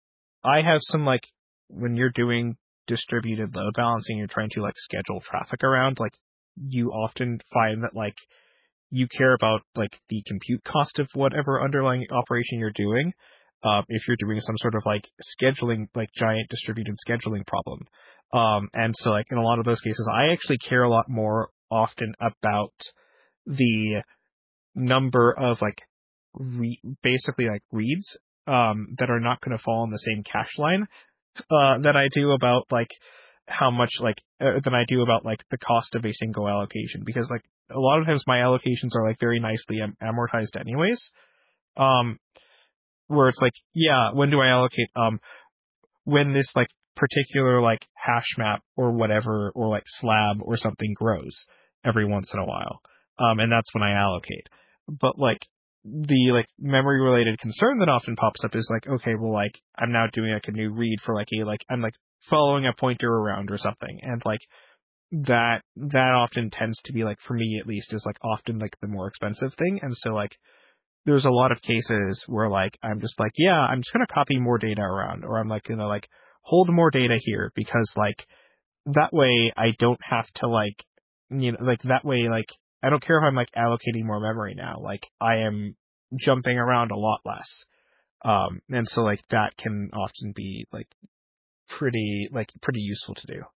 I have some like when you're doing distributed load balancing, you're trying to like schedule traffic around, like you often find that like you care about like the compute cost of whatever underlying operation you're doing. Um, if you're doing some sort of like scheduling, like giant distributed scheduling problem. Um, and so like in a lot of those cases, I actually care a lot more often about the number of like re- basically like reads um, that are not going to fall in the same cache line uh, than I do about like how much like uh, than I do about like the cost of a single allocation, because like a lot of times my allocations are like very nicely am- amortized anyways. Um, where it's like, yeah, when do I allocate? Um, when this like particular like hash map or whatever or like slab or something grows every once in a while, um, and that's when I allocate. But like the like memory related concern that often pops up is like, okay, well like I'm now doing like a new read for like a like I'm like following a pointer around or something, and like that that often tends to be like, for me at least, is like often like the more expensive thing. And so like there's a lot of cases where like I'm just like, yeah, I'm just gonna copy more data around, or I'm like gonna like hold more data here, because like that way I don't have to like you know like that way like I don't care if I'm like allocating more memory now, like I am jumping around a lot less. Um and so like that can often be like pretty like pretty useful to do.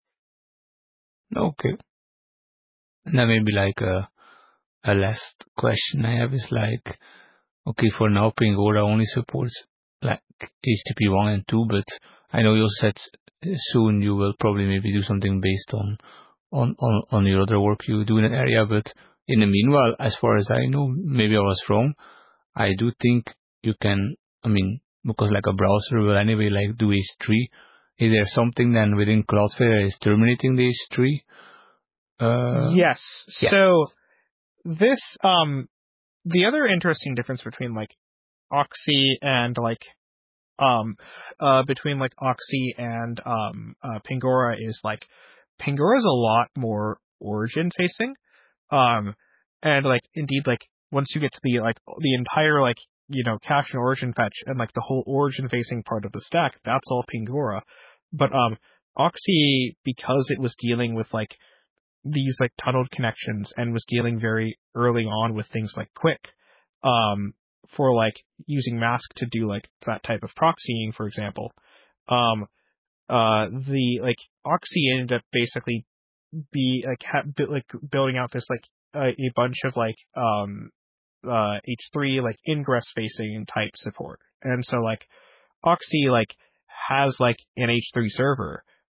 Okay. And then maybe like a, a last question I have is like, okay, for now Pingora only supports like H T T P one and two, but I know you said soon you will probably maybe do something based on, on, on, on your other work you do in an area, but in the meanwhile, as far as I know, maybe I was wrong, I do think you can, I mean, because like a browser will anyway like do H three, is there something then within Cloudflare that is terminating the H three? Uh, Yes. Yes. So this um the other interesting difference between like Oxy and like um uh between like Oxy and um uh Pingora is like Pingora is a lot more origin facing. Um and like indeed like once you get to the like the entire like you know cache and origin fetch and like the whole origin facing part of the stack, that's all Pingora. But um Oxy, because it was dealing with like these like tunneled connections and was dealing very early on with things like Quick, um, for like using Mask to do like that type of proxying, for example. Um, uh, the like Oxy ended up basically be like ha- bu- like building out this like uh, a bunch of like um uh H three like ingress facing type support, and so like Oxy like has like an H three server,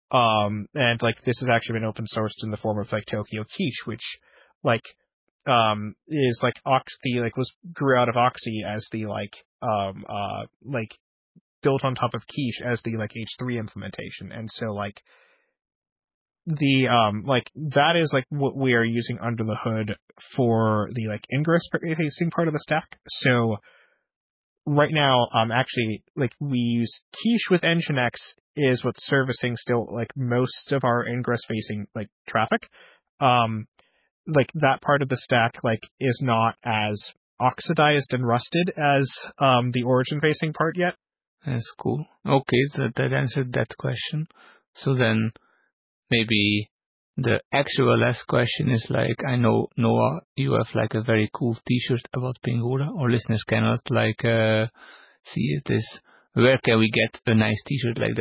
Um, and like this has actually been open sourced in the form of like Tokyo Quiche, which like um is like Ox the like was grew out of Oxy as the like um uh like built on top of Quiche as the like H three implementation. And so like the um like that is like what we are using under the hood for the like ingress facing part of the stack. So right now, um, actually, like we use Quiche with Nginx is what's servicing still like most of our ingress-facing like traffic. Um, like that part of the stack like is not as oxidized and rusted as um the origin-facing part yet. That's cool. Okay, so that answered that question. So then maybe the actual last question is like, I know, Noah, you have like a very cool t-shirt about Pingora. Our listeners cannot like uh, see it. Is where can we get a nice t-shirt like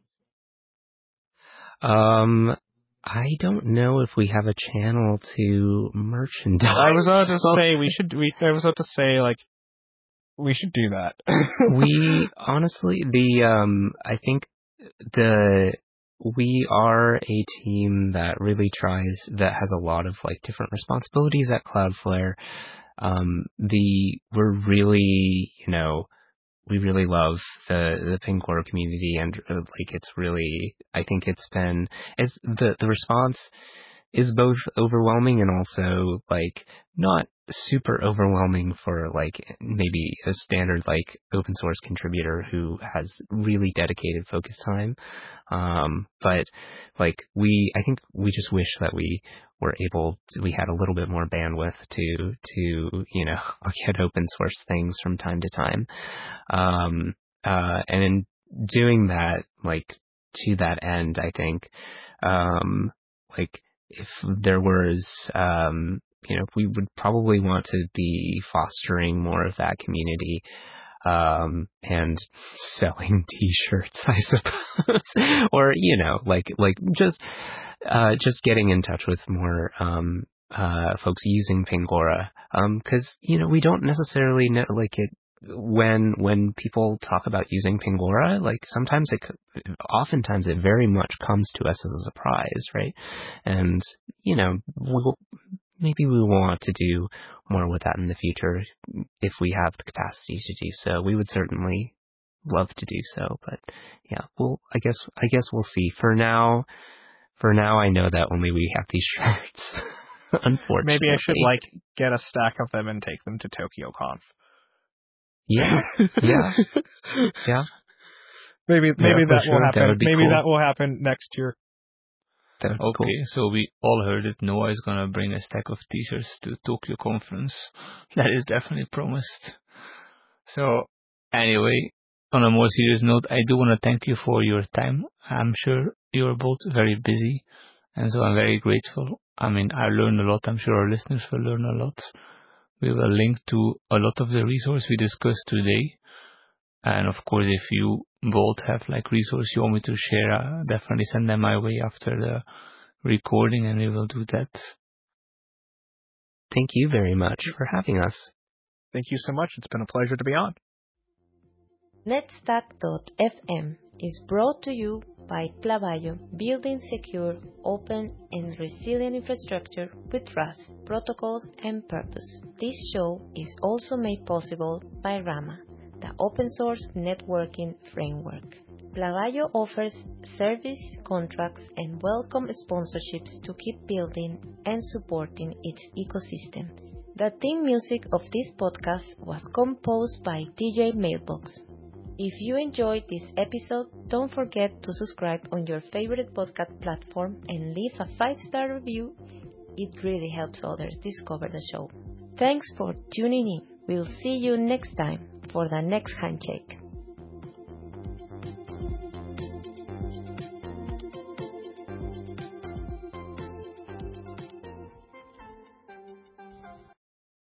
that? Um, I don't know if we have a channel to merchandise. I was about to say we should. We I was about to say like we should do that. we honestly, the um, I think the. We are a team that really tries, that has a lot of like different responsibilities at Cloudflare. Um, the, we're really, you know, we really love the, the Pingora community, and uh, like it's really, I think it's been, it's the, the response is both overwhelming and also like not super overwhelming for like maybe a standard like open source contributor who has really dedicated focus time. Um, but like we, I think we just wish that we were able to, we had a little bit more bandwidth to, to, you know, look at open source things from time to time. Um, uh, and in doing that, like to that end, I think, um, like, if there was, um, you know, we would probably want to be fostering more of that community, um, and selling t-shirts, I suppose, or, you know, like, like just, uh, just getting in touch with more, um, uh, folks using Pingora, um, cause, you know, we don't necessarily know, like it, when when people talk about using Pingora, like sometimes it, oftentimes it very much comes to us as a surprise, right? And you know, we'll, maybe we will want to do more with that in the future if we have the capacity to do so. We would certainly love to do so, but yeah, well, I guess I guess we'll see. For now, for now, I know that only we have these shirts. Unfortunately, maybe I should like get a stack of them and take them to TokyoConf. Yeah, yeah, yeah. Maybe maybe yeah, that sure. will happen. That maybe cool. that will happen next year. Okay, cool. So we all heard it. Noah is gonna bring a stack of t-shirts to Tokyo conference. That is definitely promised. So anyway, on a more serious note, I do want to thank you for your time. I'm sure you're both very busy, and so I'm very grateful. I mean, I learned a lot. I'm sure our listeners will learn a lot. We will link to a lot of the resources we discussed today. And of course, if you both have like resources you want me to share, uh, definitely send them my way after the recording and we will do that. Thank you very much for having us. Thank you so much. It's been a pleasure to be on. netstack dot f m is brought to you by Plavallo, building secure, open, and resilient infrastructure with Rust, protocols, and purpose. This show is also made possible by Rama, the open source networking framework. Plavallo offers service contracts and welcome sponsorships to keep building and supporting its ecosystem. The theme music of this podcast was composed by D J Mailbox. If you enjoyed this episode, don't forget to subscribe on your favorite podcast platform and leave a five-star review. It really helps others discover the show. Thanks for tuning in. We'll see you next time for the next handshake.